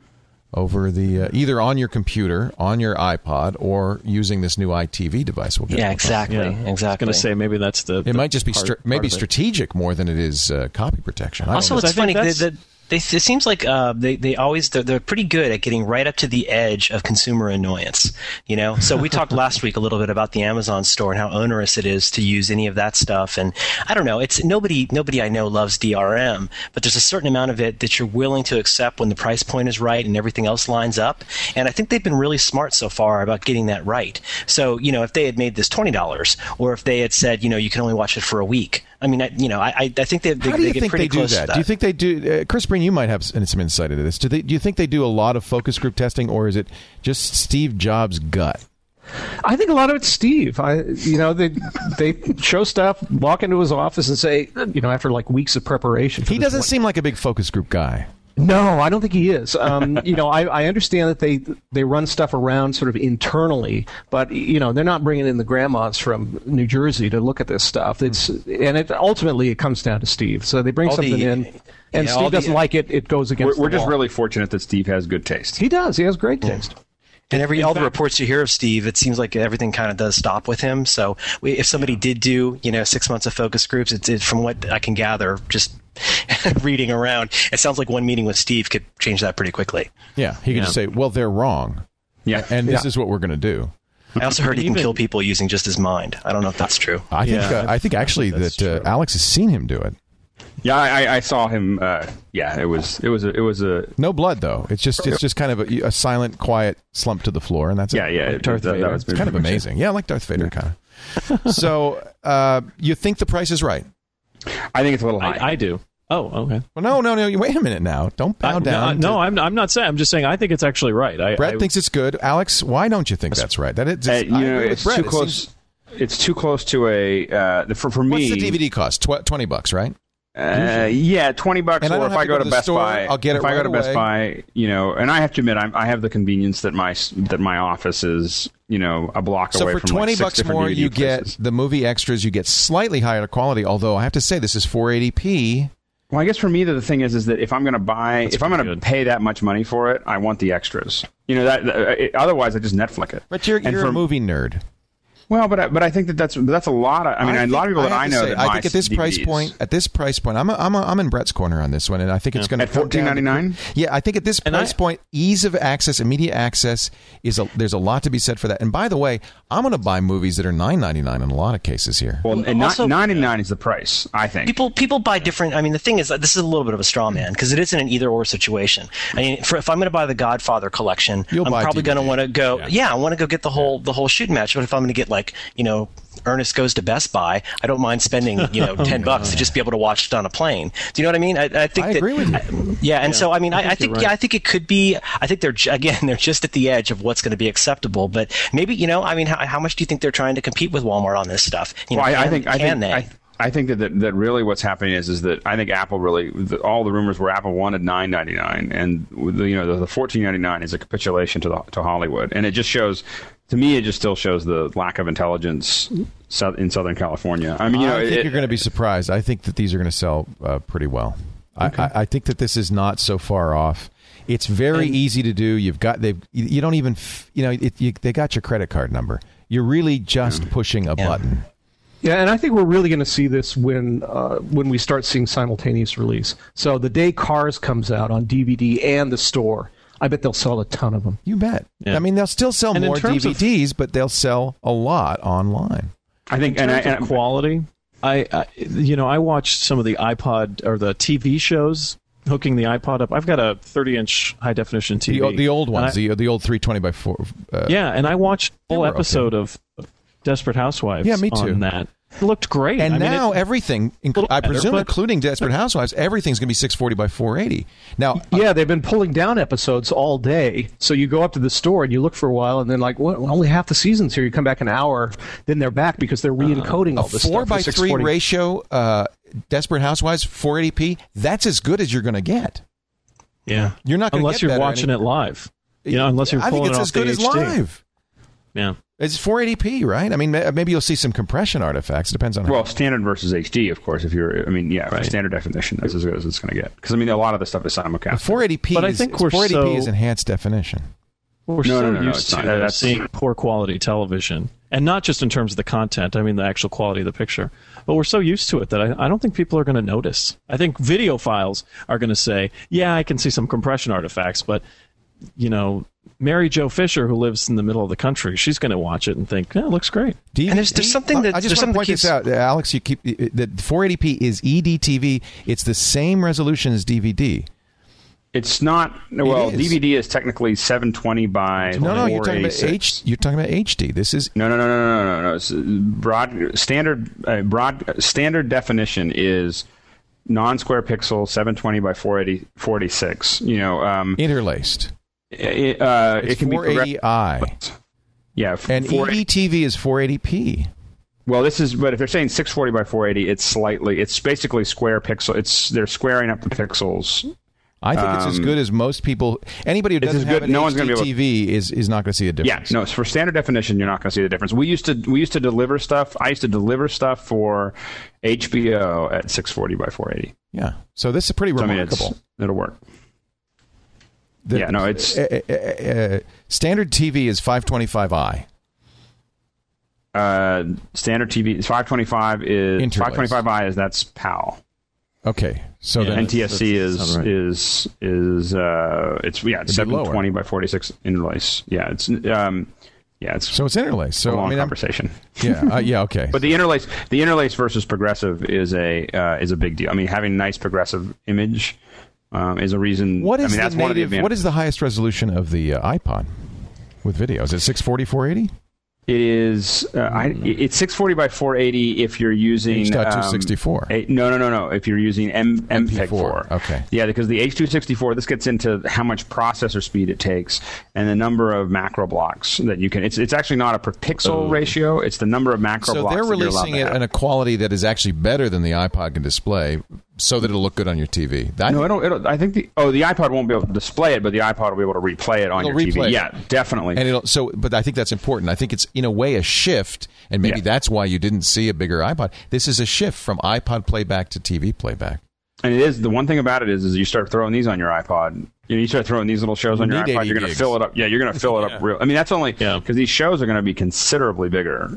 over the uh, either on your computer, on your iPod, or using this new I T V device. We'll get Yeah, to. exactly, Yeah, I was exactly. going to say maybe that's the. It might just be part, str- part maybe of it. strategic more than it is uh, copy protection. I don't Also, know. it's I think funny. They, that's- they, they, it seems like uh, they they always they're, they're pretty good at getting right up to the edge of consumer annoyance. You know, so we talked last week a little bit about the Amazon store and how onerous it is to use any of that stuff. And I don't know, it's nobody nobody I know loves D R M, but there's a certain amount of it that you're willing to accept when the price point is right and everything else lines up. And I think they've been really smart so far about getting that right. So you know, if they had made this twenty dollars, or if they had said, you know, you can only watch it for a week. I mean, I, you know, I I think they they, How do they you get think pretty they do close that? to that. Do you think they do? Uh, Chris Breen, you might have s- some insight into this. Do they? Do you think they do a lot of focus group testing, or is it just Steve Jobs' gut? I think a lot of it's Steve. I, you know, they they show stuff, walk into his office, and say, you know, after like weeks of preparation. for He this doesn't one- seem like a big focus group guy. No, I don't think he is. Um, you know, I, I understand that they they run stuff around sort of internally, but you know, they're not bringing in the grandmas from New Jersey to look at this stuff. It's and it ultimately it comes down to Steve. So they bring All something the- in, and yeah, all Steve the- doesn't like it. It goes We're, against. we're the just wall. really fortunate that Steve has good taste. He does. He has great taste. And every In all the fact- reports you hear of Steve, it seems like everything kind of does stop with him. So we, if somebody did do, you know, six months of focus groups, it's it, from what I can gather, just reading around, it sounds like one meeting with Steve could change that pretty quickly. Yeah, he could Yeah. just say, "Well, they're wrong, Yeah, and this Yeah. is what we're going to do." I also heard he can Even- kill people using just his mind. I don't know if that's true. I think. Yeah, uh, I think actually that's that uh, true. Alex has seen him do it. yeah. I, I saw him. Uh, yeah, it was. It was. A, it was a. No blood though. It's just. It's just kind of a, a silent, quiet slump to the floor, and that's Yeah, it. yeah. Like Darth that, Vader. that was It's kind of pretty much it. amazing. Yeah, like Darth Vader, kind of. So uh, you think the price is right? I think it's a little high. I, I do. Oh, okay. Well, no, no, no. You wait a minute now. Don't bow I, down. No, to- no, I'm, I'm not saying. I'm just saying I think it's actually right. I, Brett I, thinks it's good. Alex, why don't you think that's right? That it's, Uh, I you know, agree with it's Brett. too It close. seems- It's too close to a. Uh, the- for for me, What's the D V D cost? Tw- Twenty bucks, right? Uh, yeah, twenty bucks. And I Or don't if have I to go go to to the Best store, Buy, I'll get it if I go right to Best away. Buy, you know, and I have to admit, I'm, I have the convenience that my s- that my office is, you know, a block So away for from twenty like six bucks different more, D V D you get places. the movie extras. You get slightly higher quality. Although I have to say, this is four eighty p. Well, I guess for me, the, the thing is, is that if I'm going to buy, if I'm pretty going to good. pay that much money for it, I want the extras. You know, that, that it, otherwise I just Netflix it. But you're, And you're for- a movie nerd. Well, but I, but I think that that's that's a lot of. I mean, a lot of people that have I to know say, that I buy think at this D V Ds. price point, at this price point, I'm a, I'm a, I'm in Brett's corner on this one, and I think it's going to At fourteen ninety-nine. Yeah, I think at this And price I- point, ease of access, immediate access is a, there's a lot to be said for that. And by the way, I'm going to buy movies that are nine ninety-nine in a lot of cases here. Well, and Also- ninety-nine is the price. I think. People people buy different. I mean, the thing is, that this is a little bit of a straw man because it isn't an either or situation. I mean, for, if I'm going to buy the Godfather collection, You'll I'm buy probably D V D. going to want to go. Yeah. Yeah, I want to go get the whole the whole shooting match. But if I'm going to get like you know. Ernest Goes to Best Buy, I don't mind spending you know ten bucks to just be able to watch it on a plane. Do you know what I mean? I, I think I that, agree with you. Yeah, and so I mean, I, I think think you're yeah, right. I think it could be. I think they're ju- again, they're just at the edge of what's going to be acceptable. But maybe you know, I mean, how, how much do you think they're trying to compete with Walmart on this stuff? You know, Well, I, I can- think I can think they? I, I think that, that that really what's happening is is that I think Apple really the, all the rumors were Apple wanted nine ninety-nine, and the, you know the, the fourteen ninety-nine is a capitulation to the, to Hollywood, and it just shows. To me, it just still shows the lack of intelligence sou- in Southern California. I mean, you know, I think it- you're going to be surprised. I think that these are going to sell uh, pretty well. I, I, I think that this is not so far off. It's very And- easy to do. You've got they. You don't even f- you know it, you, they got your credit card number. You're really just pushing a Yeah. button. Yeah, and I think we're really going to see this when uh, when we start seeing simultaneous release. So the day Cars comes out on D V D and the store, I bet they'll sell a ton of them. You bet. Yeah. I mean, they'll still sell And in more terms D of- V Ds, but they'll sell a lot online. I think In and, I, terms of and quality, I, I, you know, I watched some of the iPod or the T V shows hooking the iPod up. I've got a thirty-inch high-definition T V. The, the old ones, I, the the old three twenty by four. Uh, yeah, and I watched a full episode okay. of Desperate Housewives yeah, me too. on that. It looked great. And I mean, now it, everything, inc- I better, presume, but- including Desperate Housewives, everything's going to be six forty by four eighty. Now, Yeah, they've been pulling down episodes all day. So you go up to the store and you look for a while, and then like, what? Well, only half the season's here. You come back an hour, then they're back because they're re-encoding all a this four stuff. by for three six forty. ratio, uh, Desperate Housewives, four eighty p. That's as good as you're going to get. yeah, You're not going to unless get you're better watching any- it live. You know, unless you're I think pulling it's it as off good the as H D. live. Yeah. It's four eighty p, right? I mean, ma- maybe you'll see some compression artifacts. Depends on. Well, how. standard versus H D, of course. If you're, I mean, yeah, for Right. standard definition, that's as good as it's going to get. Because I mean, a lot of the stuff is simulcast. four eighty p. But I is, think we're four eighty p so- is enhanced definition. We're No, so no, no, no, used it's to not. That's- seeing poor quality television, and not just in terms of the content. I mean, the actual quality of the picture. But we're so used to it that I, I don't think people are going to notice. I think video files are going to say, "Yeah, I can see some compression artifacts," but you know, Mary Jo Fisher, who lives in the middle of the country, she's going to watch it and think, "Yeah, it looks great." D V D, And there's- there's something that- I just there's want to something point that this out, Alex. You keep that four eighty p is E D T V. It's the same resolution as D V D. It's not. Well, is. D V D is technically seven twenty by No, no, you're talking about four eighty-six. H. You're talking about H D. This is No, no, no, no, no, no, no. It's broad standard. Uh, broad standard definition is non-square pixel, seven twenty by four eighty, four eighty-six. You know, um, interlaced. it, uh, It's it can four be eighty i, yeah, f- and four E D T V is four eighty p. Well, this is, but if they're saying six forty by four eighty, it's slightly, it's basically square pixel. It's they're squaring up the pixels. I think it's as Um, good as most people. Anybody who it's doesn't as have good- an no one's H gonna D be able- T V is is not going to see a Yeah, difference. no, for standard definition, you're not going to see the difference. We used to we used to deliver stuff. I used to deliver stuff for H B O at six forty by four eighty. Yeah. So this is pretty So, I mean, remarkable. it's, it'll work. The- yeah, no, it's- uh, uh, uh, standard T V is five twenty-five i. Uh, standard T V five twenty-five is Interlaced. five twenty-five i is that's PAL. Okay. So Yeah. then N T S C that's- is that's right. is is uh it's yeah it's It'd be seven twenty by forty-six interlace. Yeah, it's um yeah it's so it's interlaced. a So long I mean, I'm, conversation. yeah, uh, yeah, okay. But the interlace, the interlace versus progressive is a uh, is a big deal. I mean, having nice progressive image um, is a reason. what is I mean, that's the one of the native? advan- What is the highest resolution of the uh, iPod with video? Is it six forty, four eighty? It is. Uh, I, it's six forty by four eighty if you're using H dot two um, sixty-four. a- no, no, no, no. If you're using M M P E G four. Okay. Yeah, because the H two sixty-four, this gets into how much processor speed it takes and the number of macro blocks that you can. It's it's actually not a per pixel ratio. It's the number of macro So blocks. they're that you're allowed releasing to it have. in a quality that is actually better than the iPod can display, so that it'll look good on your T V. I No, think- it'll, it'll, I think the oh the iPod won't be able to display it, but the iPod will be able to replay it on It'll your T V. replay it. Yeah, definitely. And it'll so, but I think that's important. I think it's in a way a shift, and maybe Yeah. that's why you didn't see a bigger iPod. This is a shift from iPod playback to T V playback. And it is the one thing about it is, is you start throwing these on your iPod. You know, you start throwing these little shows on You your need iPod. eighty You're going to gigs. fill it up. Yeah, you're going to fill it up real. I mean, that's only Yeah. because these shows are going to be considerably bigger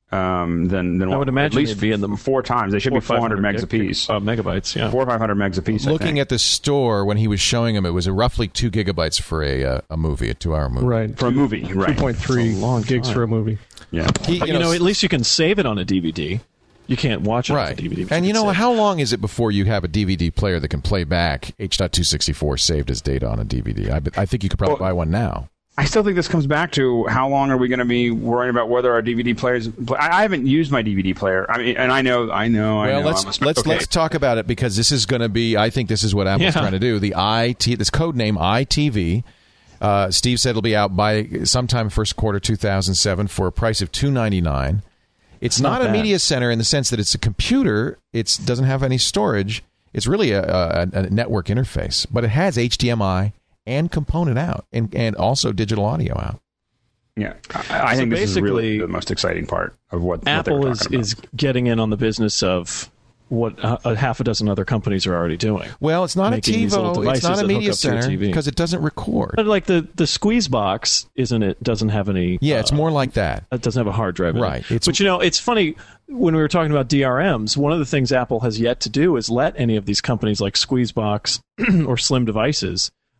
um, than than I what- would imagine at least they'd be in the four times. They should be four hundred megs gig- apiece. Uh, megabytes, yeah. Four or five hundred megs apiece. I Looking think. at the store when he was showing them, it was a roughly two gigabytes for a uh, a movie, a two hour movie. Right. for a movie, right? two point three It's a long gigs time. for a movie. Yeah. He, But, you know, at least you can save it on a D V D. You can't watch it on a right. D V D. but And you can know, save it. how long is it before you have a D V D player that can play back H dot two sixty-four saved as data on a D V D? I, bet- I think you could probably Well, buy one now. I still think this comes back to how long are we going to be worrying about whether our D V D players. I, I haven't used my D V D player. I mean, and I know, I know, I Well, know. let's I'm a- let's okay. let's talk about it because this is going to be. I think this is what Apple's Yeah. trying to do. The I T this code name I T V. Uh, Steve said it'll be out by sometime first quarter two thousand seven for a price of two ninety-nine. It's not, not a bad. media center in the sense that it's a computer. It doesn't have any storage. It's really a, a, a network interface, but it has H D M I and component out, and and also digital audio out. Yeah, I, I So think this is really basically, the most exciting part of what, what they Apple were is, talking about. is getting in on the business of what a, a half a dozen other companies are already doing. Well, it's not a Making these little TiVo. It's devices not a that hook media up to your center T V. because it doesn't record. But like the, the squeeze box, isn't it? Doesn't have any. Yeah, it's uh, more like that. It doesn't have a hard drive in Right. it. It's- But you know, it's funny when we were talking about D R Ms. One of the things Apple has yet to do is let any of these companies like Squeezebox or Slim Devices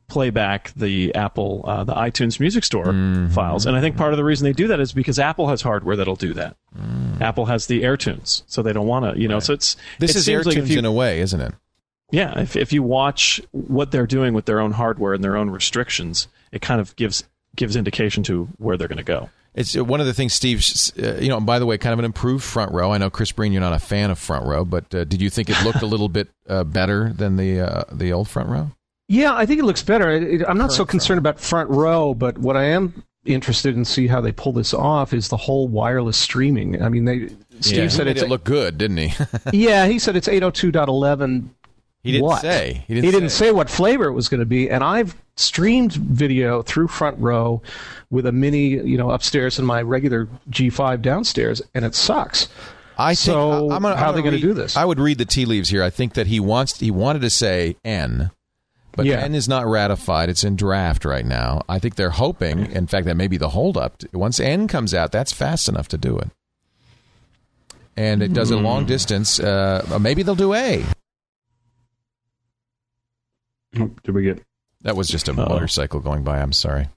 play back the Apple, uh, the iTunes Music Store Mm-hmm. files. And I think part of the reason they do that is because Apple has hardware that'll do that. Mm. Apple has the AirTunes, so they don't want to, you know. Right. So it's this it is seems AirTunes like if you, in a way, isn't it? Yeah, if if you watch what they're doing with their own hardware and their own restrictions, it kind of gives gives indication to where they're going to go. It's one of the things, Steve, uh, you know, by the way, kind of an improved front row. I know, Chris Breen, you're not a fan of front row, but uh, did you think it looked a little bit uh, better than the uh, the old front row? Yeah, I think it looks better. It, it, I'm not Current so concerned front. about front row, but what I am interested in see how they pull this off is the whole wireless streaming. I mean, they Steve yeah, said he made it's it look good, didn't he? Yeah, he said it's eight oh two dot eleven. He didn't what? say. He didn't, he didn't say. say what flavor it was going to be, and I've streamed video through front row with a mini, you know, upstairs and my regular G five downstairs, and it sucks. I think, so I'm gonna, how I'm are they going to do this? I would read the tea leaves here. I think that he wants he wanted to say N, but yeah. N is not ratified. It's in draft right now. I think they're hoping, in fact, that may be the holdup. Once N comes out, that's fast enough to do it. And it does a long distance. Uh, maybe they'll do A. Oh, did we get... That was just a Uh-oh. motorcycle going by. I'm sorry.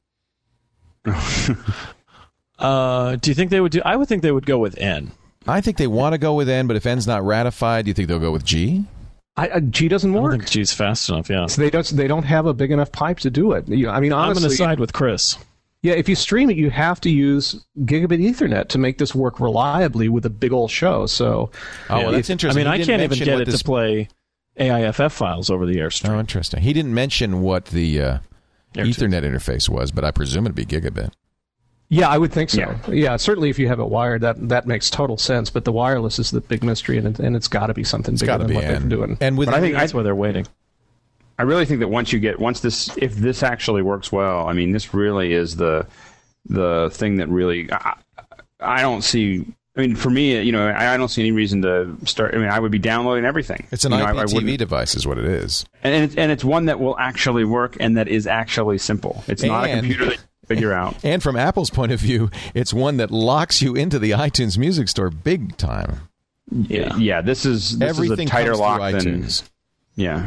uh, do you think they would do... I would think they would go with N. I think they want to go with N, but if N's not ratified, do you think they'll go with G? I, uh, G doesn't work. I don't think G's fast enough, yeah. So they don't, they don't have a big enough pipe to do it. You know, I mean, honestly... I'm going to side with Chris. Yeah, if you stream it, you have to use gigabit Ethernet to make this work reliably with a big old show. So, oh, well, that's interesting. I mean, He I can't even get it this... to play A I F F files over the Airstream. Oh, interesting. He didn't mention what the uh, Ethernet interface was, but I presume it'd be gigabit. Yeah, I would think so. Yeah. yeah, certainly if you have it wired, that that makes total sense. But the wireless is the big mystery, and, it, and it's got to be something it's bigger than be what N. they've been doing. And with I think that's why they're waiting. I really think that once you get once this, if this actually works well, I mean, this really is the the thing that really I, I don't see. I mean, for me, you know, I, I don't see any reason to start. I mean, I would be downloading everything. It's an you know, I P T V I, I device, is what it is, and and it's, and it's one that will actually work and that is actually simple. It's and, not a computer that you figure out. And from Apple's point of view, it's one that locks you into the iTunes Music Store big time. Yeah, yeah. This is this everything is a tighter comes lock through than iTunes. Yeah.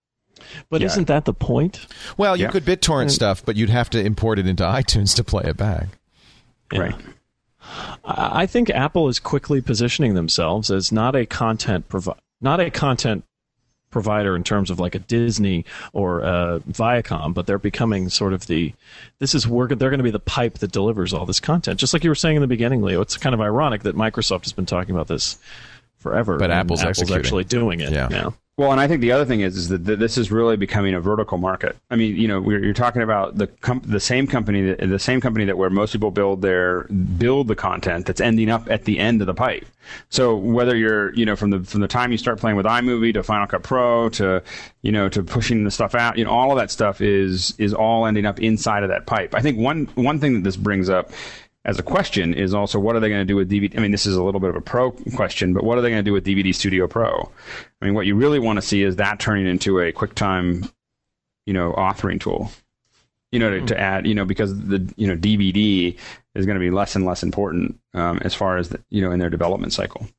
But Yeah. isn't that the point? Well, you Yeah. could BitTorrent stuff, but you'd have to import it into iTunes to play it back. Yeah. Right. I I think Apple is quickly positioning themselves as not a content provi- not a content provider in terms of like a Disney or uh, Viacom, but they're becoming sort of the this is where they're going to be the pipe that delivers all this content. Just like you were saying in the beginning, Leo, it's kind of ironic that Microsoft has been talking about this forever, But and Apple's executing. actually doing it. Yeah. now. Well, and I think the other thing is is that th- this is really becoming a vertical market. I mean, you know, we're, you're talking about the com- the same company that the same company that where most people build their build the content that's ending up at the end of the pipe. So whether you're, you know, from the from the time you start playing with iMovie to Final Cut Pro to, you know, to pushing the stuff out, you know, all of that stuff is is all ending up inside of that pipe. I think one one thing that this brings up as a question is also what are they going to do with D V D? I mean, this is a little bit of a pro question, but what are they going to do with D V D Studio Pro? I mean, what you really want to see is that turning into a QuickTime, you know, authoring tool, you know, to, to add, you know, because the, you know, D V D is going to be less and less important um, as far as, the, you know, in their development cycle.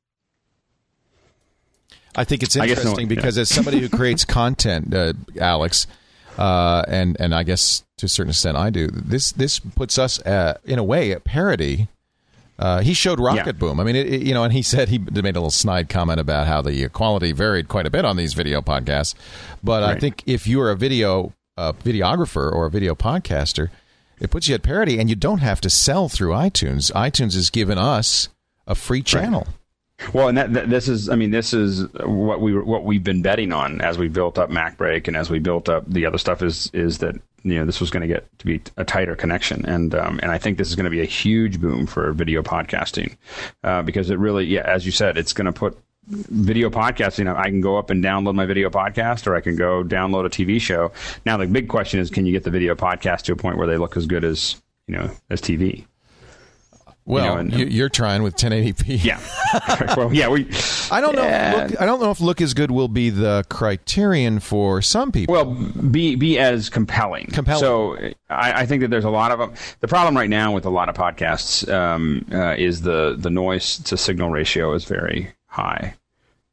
I think it's I guess interesting no- because yeah. as somebody who creates content, uh, Alex, uh, and and I guess to a certain extent I do, this this puts us uh, in a way at parity. Uh, he showed Rocket Yeah. Boom. I mean, it, it, you know, and he said he made a little snide comment about how the quality varied quite a bit on these video podcasts. But I Right. think if you're a video uh, videographer or a video podcaster, it puts you at parity, and you don't have to sell through iTunes. iTunes has given us a free channel. Well, and that, that this is, I mean, this is what we were- what we've been betting on as we built up MacBreak and as we built up the other stuff is is that, you know, this was going to get to be a tighter connection, and um, and I think this is going to be a huge boom for video podcasting uh, because it really, yeah, as you said, it's going to put video podcasting. I can go up and download my video podcast, or I can go download a T V show. Now the big question is, can you get the video podcast to a point where they look as good as, you know, as T V? Well, You know, and- you, you're trying with ten eighty p. Yeah. Well, yeah, we. I don't know. Yeah. If look, I don't know if look is good will be the criterion for some people. Well, be be as compelling. Compelling. So I, I think that there's a lot of them. The problem right now with a lot of podcasts um, uh, is the the noise to signal ratio is very high.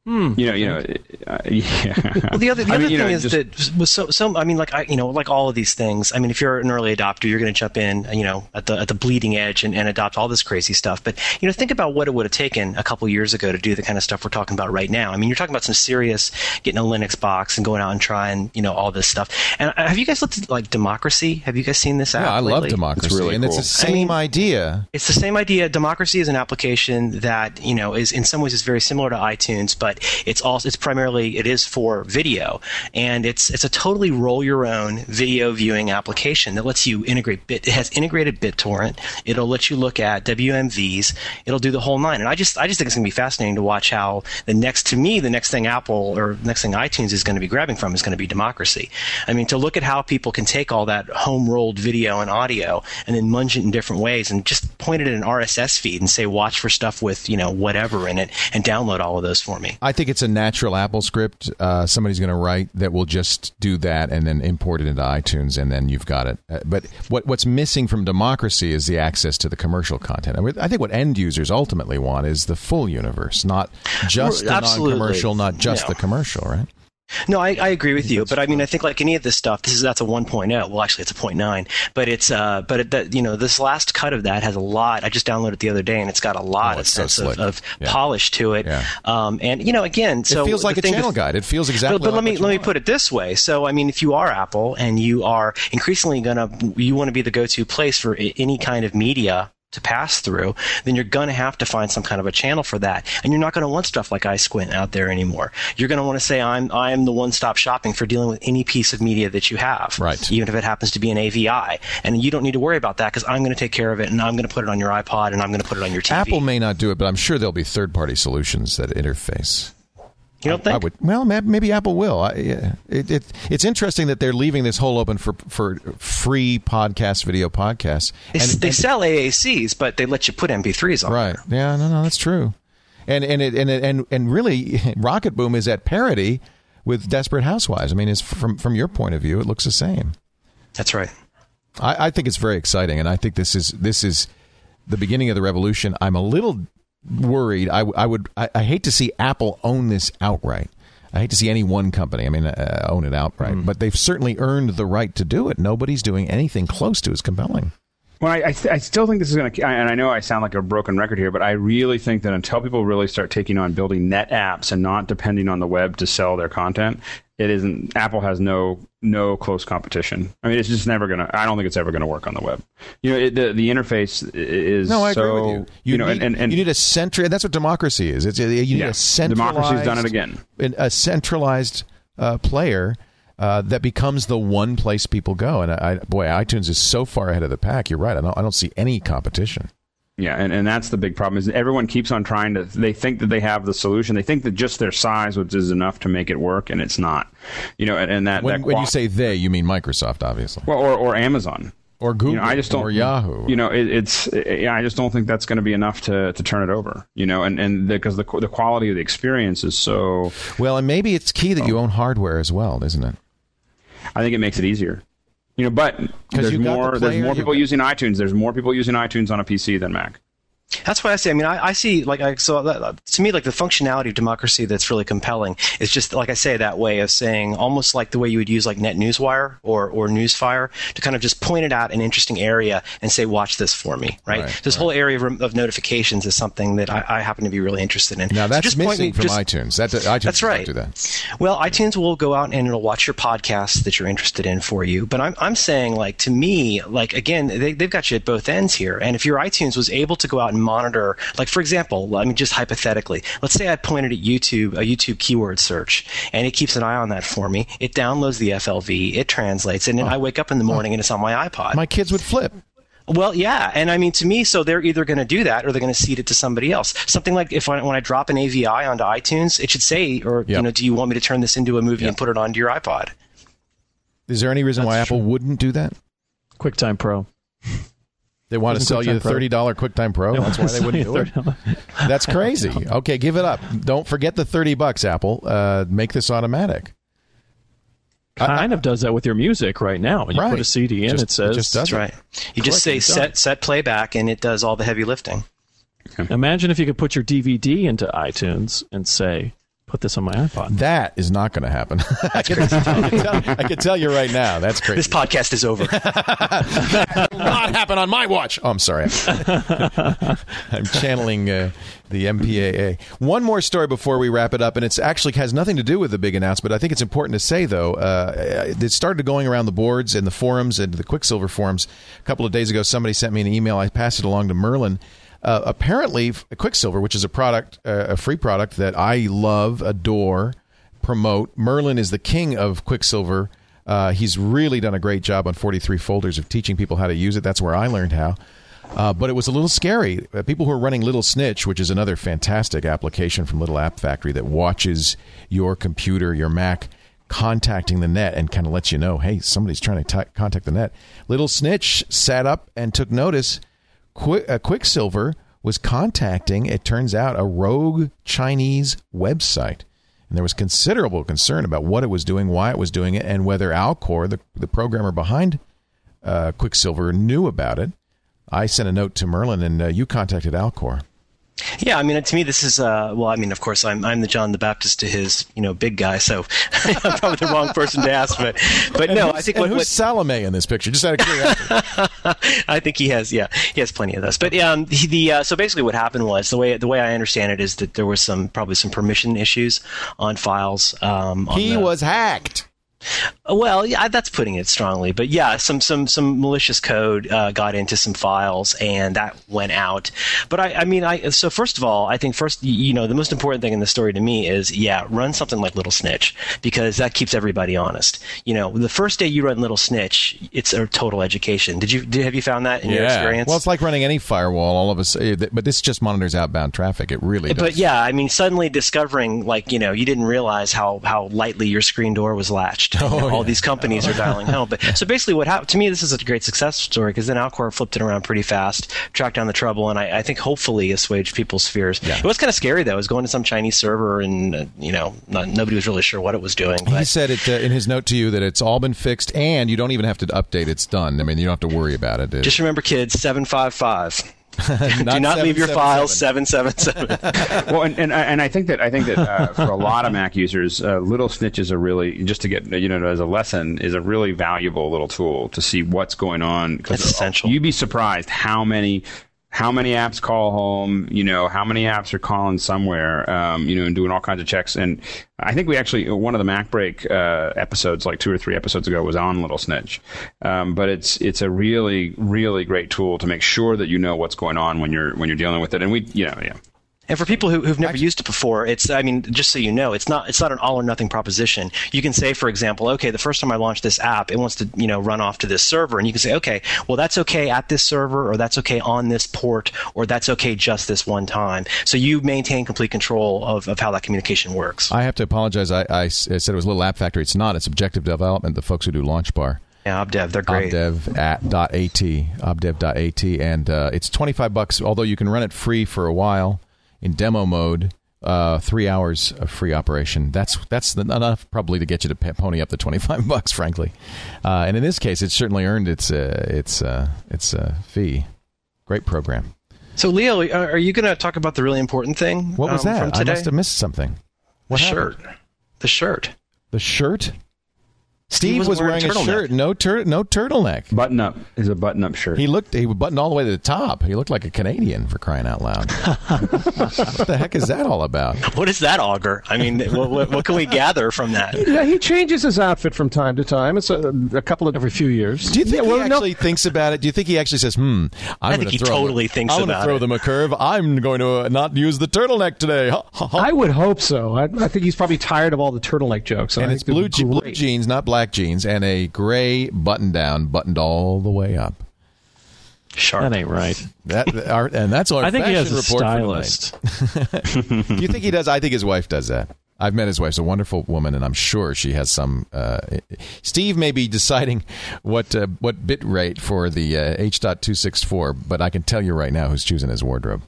Hmm. You know, you know, uh, yeah. Well, the other the I other mean, you thing know, is just, that was so so. I mean, like I, you know, like all of these things. I mean, if you're an early adopter, you're going to jump in, you know, at the at the bleeding edge and, and adopt all this crazy stuff. But you know, think about what it would have taken a couple years ago to do the kind of stuff we're talking about right now. I mean, you're talking about some serious getting a Linux box and going out and trying, you know, all this stuff. And uh, have you guys looked at like Democracy? Have you guys seen this app? Yeah, I lately? love Democracy, It's really and cool. it's the same I mean, idea. It's the same idea. Democracy is an application that, you know, is in some ways is very similar to iTunes, but it's also it's primarily it is for video, and it's it's a totally roll your own video viewing application that lets you integrate bit. It has integrated BitTorrent. It'll let you look at W M Vs. It'll do the whole nine. And I just I just think it's going to be fascinating to watch how the next to me the next thing Apple or next thing iTunes is going to be grabbing from is going to be Democracy. I mean, to look at how people can take all that home rolled video and audio and then munge it in different ways and just point it at an R S S feed and say watch for stuff with, you know, whatever in it and download all of those for me. I think it's a natural Apple script uh, somebody's going to write that will just do that and then import it into iTunes, and then you've got it. Uh, but what what's missing from Democracy is the access to the commercial content. I, mean, I think what end users ultimately want is the full universe, not just the Absolutely. non-commercial, not just No. the commercial, right? No, I, I agree with you, but I mean, I think like any of this stuff, this is that's a one point oh. Well, actually, it's a point nine, but it's uh, but it, that you know, this last cut of that has a lot. I just downloaded it the other day, and it's got a lot Oh, of it's so sense of, slick. of Yeah. polish to it. Yeah. Um, and you know, again, so it feels like the a thing channel to- guide. It feels exactly. But, but like let me what you let me want. put it this way. So, I mean, if you are Apple and you are increasingly gonna you want to be the go-to place for i- any kind of media to pass through, then you're going to have to find some kind of a channel for that. And you're not going to want stuff like iSquint out there anymore. You're going to want to say, I'm I'm the one-stop shopping for dealing with any piece of media that you have, Right. even if it happens to be an A V I. And you don't need to worry about that because I'm going to take care of it, and I'm going to put it on your iPod, and I'm going to put it on your T V. Apple may not do it, but I'm sure there'll be third-party solutions that interface. You don't think? I would. Well, ma- maybe Apple will. I, yeah. it, it, it's interesting that they're leaving this hole open for for free podcast, video podcasts. They, And- they and- sell A A Cs, but they let you put M P threes on. right? Yeah, no, no, that's true. And and it, and it, and and really, Rocket Boom is at parity with Desperate Housewives. I mean, it's from from your point of view, it looks the same. That's right. I, I think it's very exciting, and I think this is this is the beginning of the revolution. I'm a little worried. I, I would. I, I hate to see Apple own this outright. I hate to see any one company. I mean, uh, own it outright. Mm. But they've certainly earned the right to do it. Nobody's doing anything close to as compelling. Well, I, I, th- I still think this is going to, and I know I sound like a broken record here, but I really think that until people really start taking on building net apps and not depending on the web to sell their content, it isn't. Apple has no no close competition. I mean, it's just never going to. I don't think it's ever going to work on the web. You know, it, the the interface is No, I so. agree with you. You, know, need, and, and you need a central. That's what democracy is. It's a, you need yeah, a centralized. democracy's done it again. A centralized uh, player. Uh, that becomes the one place people go, and I, I, boy, iTunes is so far ahead of the pack. You're right. I don't, I don't see any competition. Yeah, and, and that's the big problem is everyone keeps on trying to. They think that they have the solution. They think that just their size which is enough to make it work, and it's not. You know, and, and that When, that when qual- you say they, you mean Microsoft, obviously, well, or or Amazon. or Google, You know, I just don't, or Yahoo. You know, it, it's. Yeah, I just don't think that's going to be enough to, to turn it over. You know, and and because the the quality of the experience is so. Well, and maybe it's key that you own hardware as well, isn't it? I think it makes it easier. You know, but there's you've got the more. player, There's more you've people got- using iTunes. There's more people using iTunes on a P C than Mac. That's why I say. I mean, I, I see like I, so that, to me, like the functionality of democracy that's really compelling is just like I say that way of saying almost like the way you would use like NetNewsWire or or Newsfire to kind of just point it out an interesting area and say, watch this for me, right? Right, this right. whole area of, of notifications is something that I, I happen to be really interested in. Now So that's just point missing me- from just- iTunes. That iTunes That's does not right. do that. Well, iTunes will go out and it'll watch your podcasts that you're interested in for you. But I'm I'm saying, like, to me, like, again, they, they've got you at both ends here. And if your iTunes was able to go out and monitor, like, for example, I mean, just hypothetically, let's say I pointed at YouTube, a YouTube keyword search, and it keeps an eye on that for me. It downloads the F L V, it translates, and then I wake up in the morning and it's on my iPod. My kids would flip. Well, yeah, and I mean, to me, so they're either going to do that or they're going to cede it to somebody else. Something like if I, when I drop an A V I onto iTunes, it should say, or Yep. you know, do you want me to turn this into a movie Yep. and put it onto your iPod? Is there any reason why That's Apple wouldn't do that? QuickTime Pro. They want to Isn't sell you the QuickTime Pro? thirty dollars QuickTime Pro. That's why they wouldn't do it. That's crazy. Okay, give it up. Don't forget the thirty bucks, Apple. Uh, make this automatic. Kind of does that with your music right now. You Right. put a C D in, Just- it says. it just does That's right. You just say Click and done. set set playback, and it does all the heavy lifting. Imagine if you could put your D V D into iTunes and say, put this on my iPod. That is not going to happen. I, can tell, I, can tell, I can tell you right now. That's crazy. This podcast is over. That will not happen on my watch. Oh, I'm sorry. I'm channeling uh, the M P A A. One more story before we wrap it up, and it actually has nothing to do with the big announcement. I think it's important to say, though, uh, it started going around the boards and the forums and the Quicksilver forums. A couple of days ago, somebody sent me an email. I passed it along to Merlin. Uh, apparently, Quicksilver, which is a product, uh, a free product that I love, adore, promote. Merlin is the king of Quicksilver. Uh, he's really done a great job on forty-three folders of teaching people how to use it. That's where I learned how. Uh, but it was a little scary. Uh, people who are running Little Snitch, which is another fantastic application from Little App Factory that watches your computer, your Mac, contacting the net and kind of lets you know, hey, somebody's trying to t- contact the net. Little Snitch sat up and took notice. Qu- uh, Quicksilver was contacting, it turns out, a rogue Chinese website. And there was considerable concern about what it was doing, why it was doing it, and whether Alcor, the, the programmer behind uh, Quicksilver, knew about it. I sent a note to Merlin, and uh, you contacted Alcor. Yeah, I mean, to me, this is, uh, well, I mean, of course, I'm I'm the John the Baptist to his, you know, big guy, so I'm probably the wrong person to ask, but but no, I think... And what, who's what, Salome in this picture? Just out of curiosity. I think he has, yeah, he has plenty of those. But um, he, the uh, so basically what happened was, the way the way I understand it is that there was some, probably some permission issues on files. Um, on he the, was hacked. Well, yeah, that's putting it strongly, but yeah, some some some malicious code uh, got into some files, and that went out. But I, I mean, I so first of all, I think first, you know, the most important thing in the story to me is, yeah, run something like Little Snitch, because that keeps everybody honest. You know, the first day you run Little Snitch, it's a total education. Did you did, have you found that in yeah. your experience? Well, it's like running any firewall. All of us, but this just monitors outbound traffic. It really does. But yeah, I mean, suddenly discovering, like, you know, you didn't realize how how lightly your screen door was latched. Oh, you know, yeah. All these companies are dialing home. But so basically, what happened to me, this is a great success story, because then Alcor flipped it around pretty fast, tracked down the trouble, and I, I think hopefully assuaged people's fears. Yeah. It was kind of scary though. It was going to some Chinese server, and uh, you know, not, nobody was really sure what it was doing. But. He said it uh, in his note to you that it's all been fixed, and you don't even have to update. It's done. I mean, you don't have to worry about it. Just remember, kids, seven five five. not Do not leave your files seven seven seven seven. Well, and, and and I think that I think that uh, for a lot of Mac users, uh, Little Snitch is a really, just to get, you know, as a lesson, is a really valuable little tool to see what's going on. That's essential. You'd be surprised how many. How many apps call home? You know, how many apps are calling somewhere? Um, you know, and doing all kinds of checks. And I think we actually, one of the Mac Break uh, episodes, like two or three episodes ago, was on Little Snitch. Um, but it's it's a really really great tool to make sure that you know what's going on when you're when you're dealing with it. And we, you know, yeah. And for people who, who've never Actually, used it before, it's, I mean, just so you know, it's not it's not an all or nothing proposition. You can say, for example, okay, the first time I launch this app, it wants to, you know, run off to this server, and you can say, okay, well, that's okay at this server, or that's okay on this port, or that's okay just this one time. So you maintain complete control of, of how that communication works. I have to apologize. I, I said it was a Little App Factory. It's not. It's Objective Development, the folks who do LaunchBar. Yeah, Obdev, they're great. Obdev at dot at, obdev dot at, and uh, it's twenty-five bucks. Although you can run it free for a while. In demo mode, uh, three hours of free operation. That's that's enough probably to get you to pony up the twenty-five bucks, frankly. Uh, and in this case, it's certainly earned its uh, its uh, its uh, fee. Great program. So, Leo, are you going to talk about the really important thing? What was um, that? From today? I must have missed something. What the happened? shirt. The shirt. The shirt. Steve was wearing, wearing a shirt, no tur- no turtleneck. Button up is a button up shirt. He looked he buttoned all the way to the top. He looked like a Canadian, for crying out loud. What the heck is that all about? What is that augur? I mean, what, what, what can we gather from that? Yeah, he changes his outfit from time to time. It's a, a couple of every few years. Do you think yeah, well, he actually no. thinks about it? Do you think he actually says, "Hmm, I'm I think he throw totally them, thinks I'm about gonna throw it. them a curve. I'm going to not use the turtleneck today." Ha, ha, ha. I would hope so. I, I think he's probably tired of all the turtleneck jokes. And I it's blue, je- blue jeans, not black jeans, and a gray button-down, buttoned all the way up. Sharp. That ain't right. That our, and that's our I think he has a report stylist. Do you think he does? I think his wife does that. I've met his wife. She's a wonderful woman, and I'm sure she has some. Uh, Steve may be deciding what uh, what bit rate for the uh, H two sixty-four, but I can tell you right now who's choosing his wardrobe.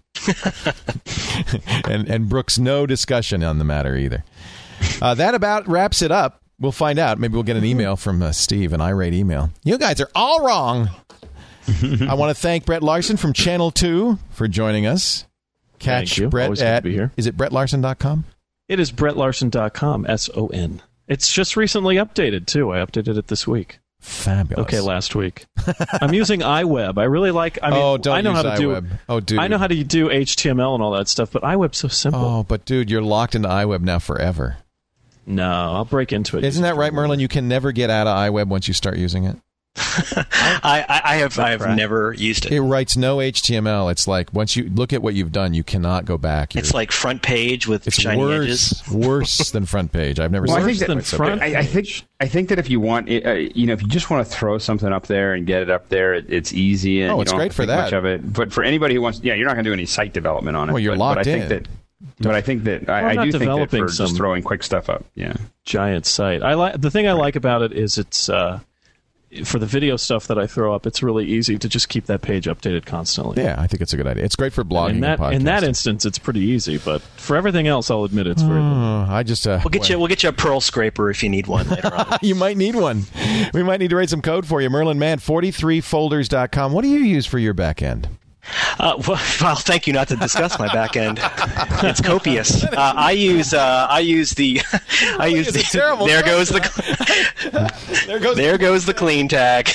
and and Brooks, no discussion on the matter either. Uh, that about wraps it up. We'll find out. Maybe we'll get an email from uh, Steve, an irate email. You guys are all wrong. I want to thank Brett Larson from Channel two for joining us. Catch Thank you. Brett Always good at, to be here. is it brett larson dot com? It is brett larson dot com, S O N. It's just recently updated, too. I updated it this week. Fabulous. Okay, last week. I'm using iWeb. I really like. I mean, oh, don't I know use how to iWeb. do. Oh, dude. I know how to do H T M L and all that stuff, but iWeb's so simple. Oh, but dude, you're locked into iWeb now forever. No, I'll break into it. Isn't that right, Merlin? You can never get out of iWeb once you start using it. I, I, I have I have right. never used it. It writes no H T M L. It's like once you look at what you've done, you cannot go back. You're, It's like front page with it's shiny worse, edges. worse than front page. I've never Well, I seen think it. that- than It's okay. front I, I think I think that if you want, uh, you know, if you just want to throw something up there and get it up there, it, it's easy and Oh, you it's don't great have to for think that. much of it. But for anybody who wants, yeah, you're not going to do any site development on it. Well, you're but, locked but I think in. that, but I think that Well, I, I'm I not do think that developing for some- just throwing quick stuff up, yeah. Giant site. I like the thing I like about it is it's uh, for the video stuff that I throw up. It's really easy to just keep that page updated constantly. Yeah, I think it's a good idea. It's great for blogging In that and podcasting. in that instance, it's pretty easy. But for everything else, I'll admit it's very. Oh, I just uh, We'll get you. We'll get you a Perl scraper if you need one later on. You might need one. We might need to write some code for you. Merlin Mann, forty-three folders dot com. What do you use for your back end? Uh, well, well, thank you not to discuss my back end. It's copious. Uh, I use uh, I use the I use It's a the terrible there goes the There goes there goes the clean tag.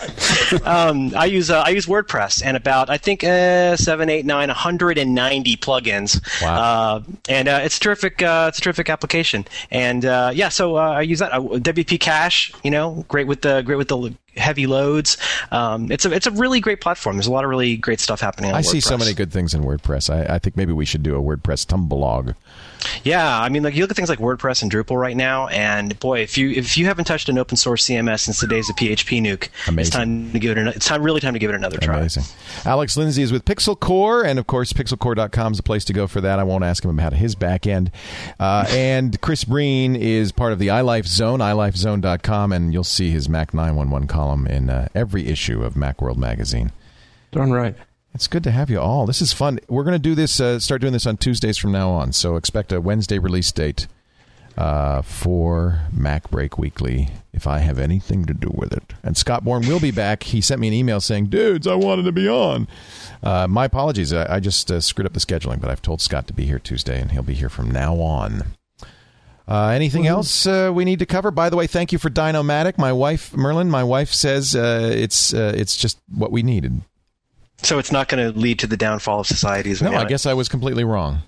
um, I use uh, I use WordPress and about I think uh, seven, eight, nine, one hundred ninety plugins. Wow. Uh, and uh, it's terrific. Uh, it's a terrific application. And uh, yeah, so uh, I use that. Uh, W P Cache, you know, great with the great with the heavy loads. Um, it's a it's a really great platform. There's a lot of really great stuff happening on I WordPress. see so many good things in WordPress. I, I think maybe we should do a WordPress tumblelog. Yeah, I mean, like you look at things like WordPress and Drupal right now, and boy, if you if you haven't touched an open source C M S since the days of P H P Nuke, Amazing. it's time to give it. An, it's time really time to give it another try. Amazing. Alex Lindsay is with Pixel Core, and of course, pixel core dot com is the place to go for that. I won't ask him about his back end. Uh, and Chris Breen is part of the iLife Zone, i life zone dot com, and you'll see his Mac nine one one column in uh, every issue of Macworld magazine. Darn right. It's good to have you all. This is fun. We're going to do this, uh, start doing this on Tuesdays from now on, so expect a Wednesday release date uh, for Mac Break Weekly, if I have anything to do with it. And Scott Bourne will be back. He sent me an email saying, dudes, I wanted to be on. Uh, my apologies. I, I just uh, screwed up the scheduling, but I've told Scott to be here Tuesday, and he'll be here from now on. Uh, anything Mm-hmm. else uh, we need to cover? By the way, thank you for Dynomatic. My wife, Merlin, my wife says uh, it's uh, it's just what we needed. So it's not going to lead to the downfall of society. As we No, know I it. guess I was completely wrong.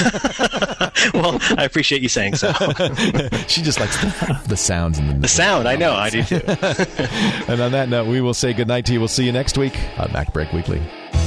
Well, I appreciate you saying so. She just likes the, the sounds and the, The sound, I know, I do too. And on that note, we will say goodnight to you. We'll see you next week on Mac Break Weekly.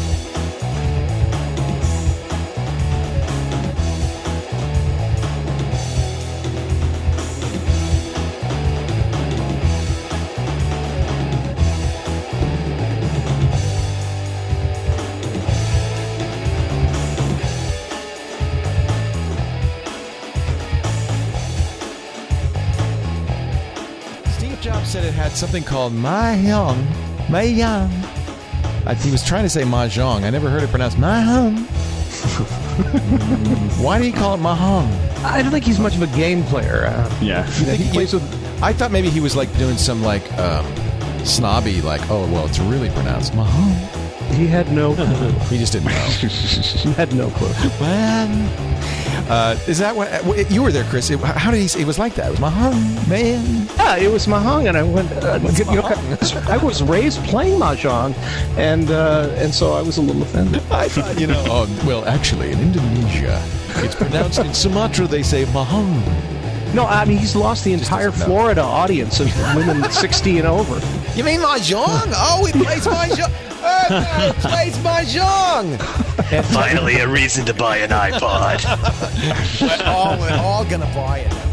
Steve Jobs said it had something called Mahjong. Mahjong. I, he was trying to say Mahjong. I never heard it pronounced Mahjong. Why do you call it Mahjong? I don't think he's much of a game player. Uh, Yeah. you know, he plays with. I thought maybe he was like doing some like um, snobby, like, oh, well, it's really pronounced Mahjong. He had no. clue. He just didn't know. He had no clue. Uh, is that what you were there, Chris? It, how did he say it was like that? It was Mahjong, man. Yeah, it was Mahjong, and I went. Uh, you know, I was raised playing Mahjong, and uh, and so I was a little offended. I thought, you know. Oh, well, actually, in Indonesia, it's pronounced in Sumatra. They say Mahjong. No, I mean he's lost the entire doesn't know. Florida audience of women sixty and over. You mean Mahjong? Oh, it plays Mahjong. Oh, it plays Mahjong. Finally, a reason to buy an iPod. We're all, we're all gonna buy it.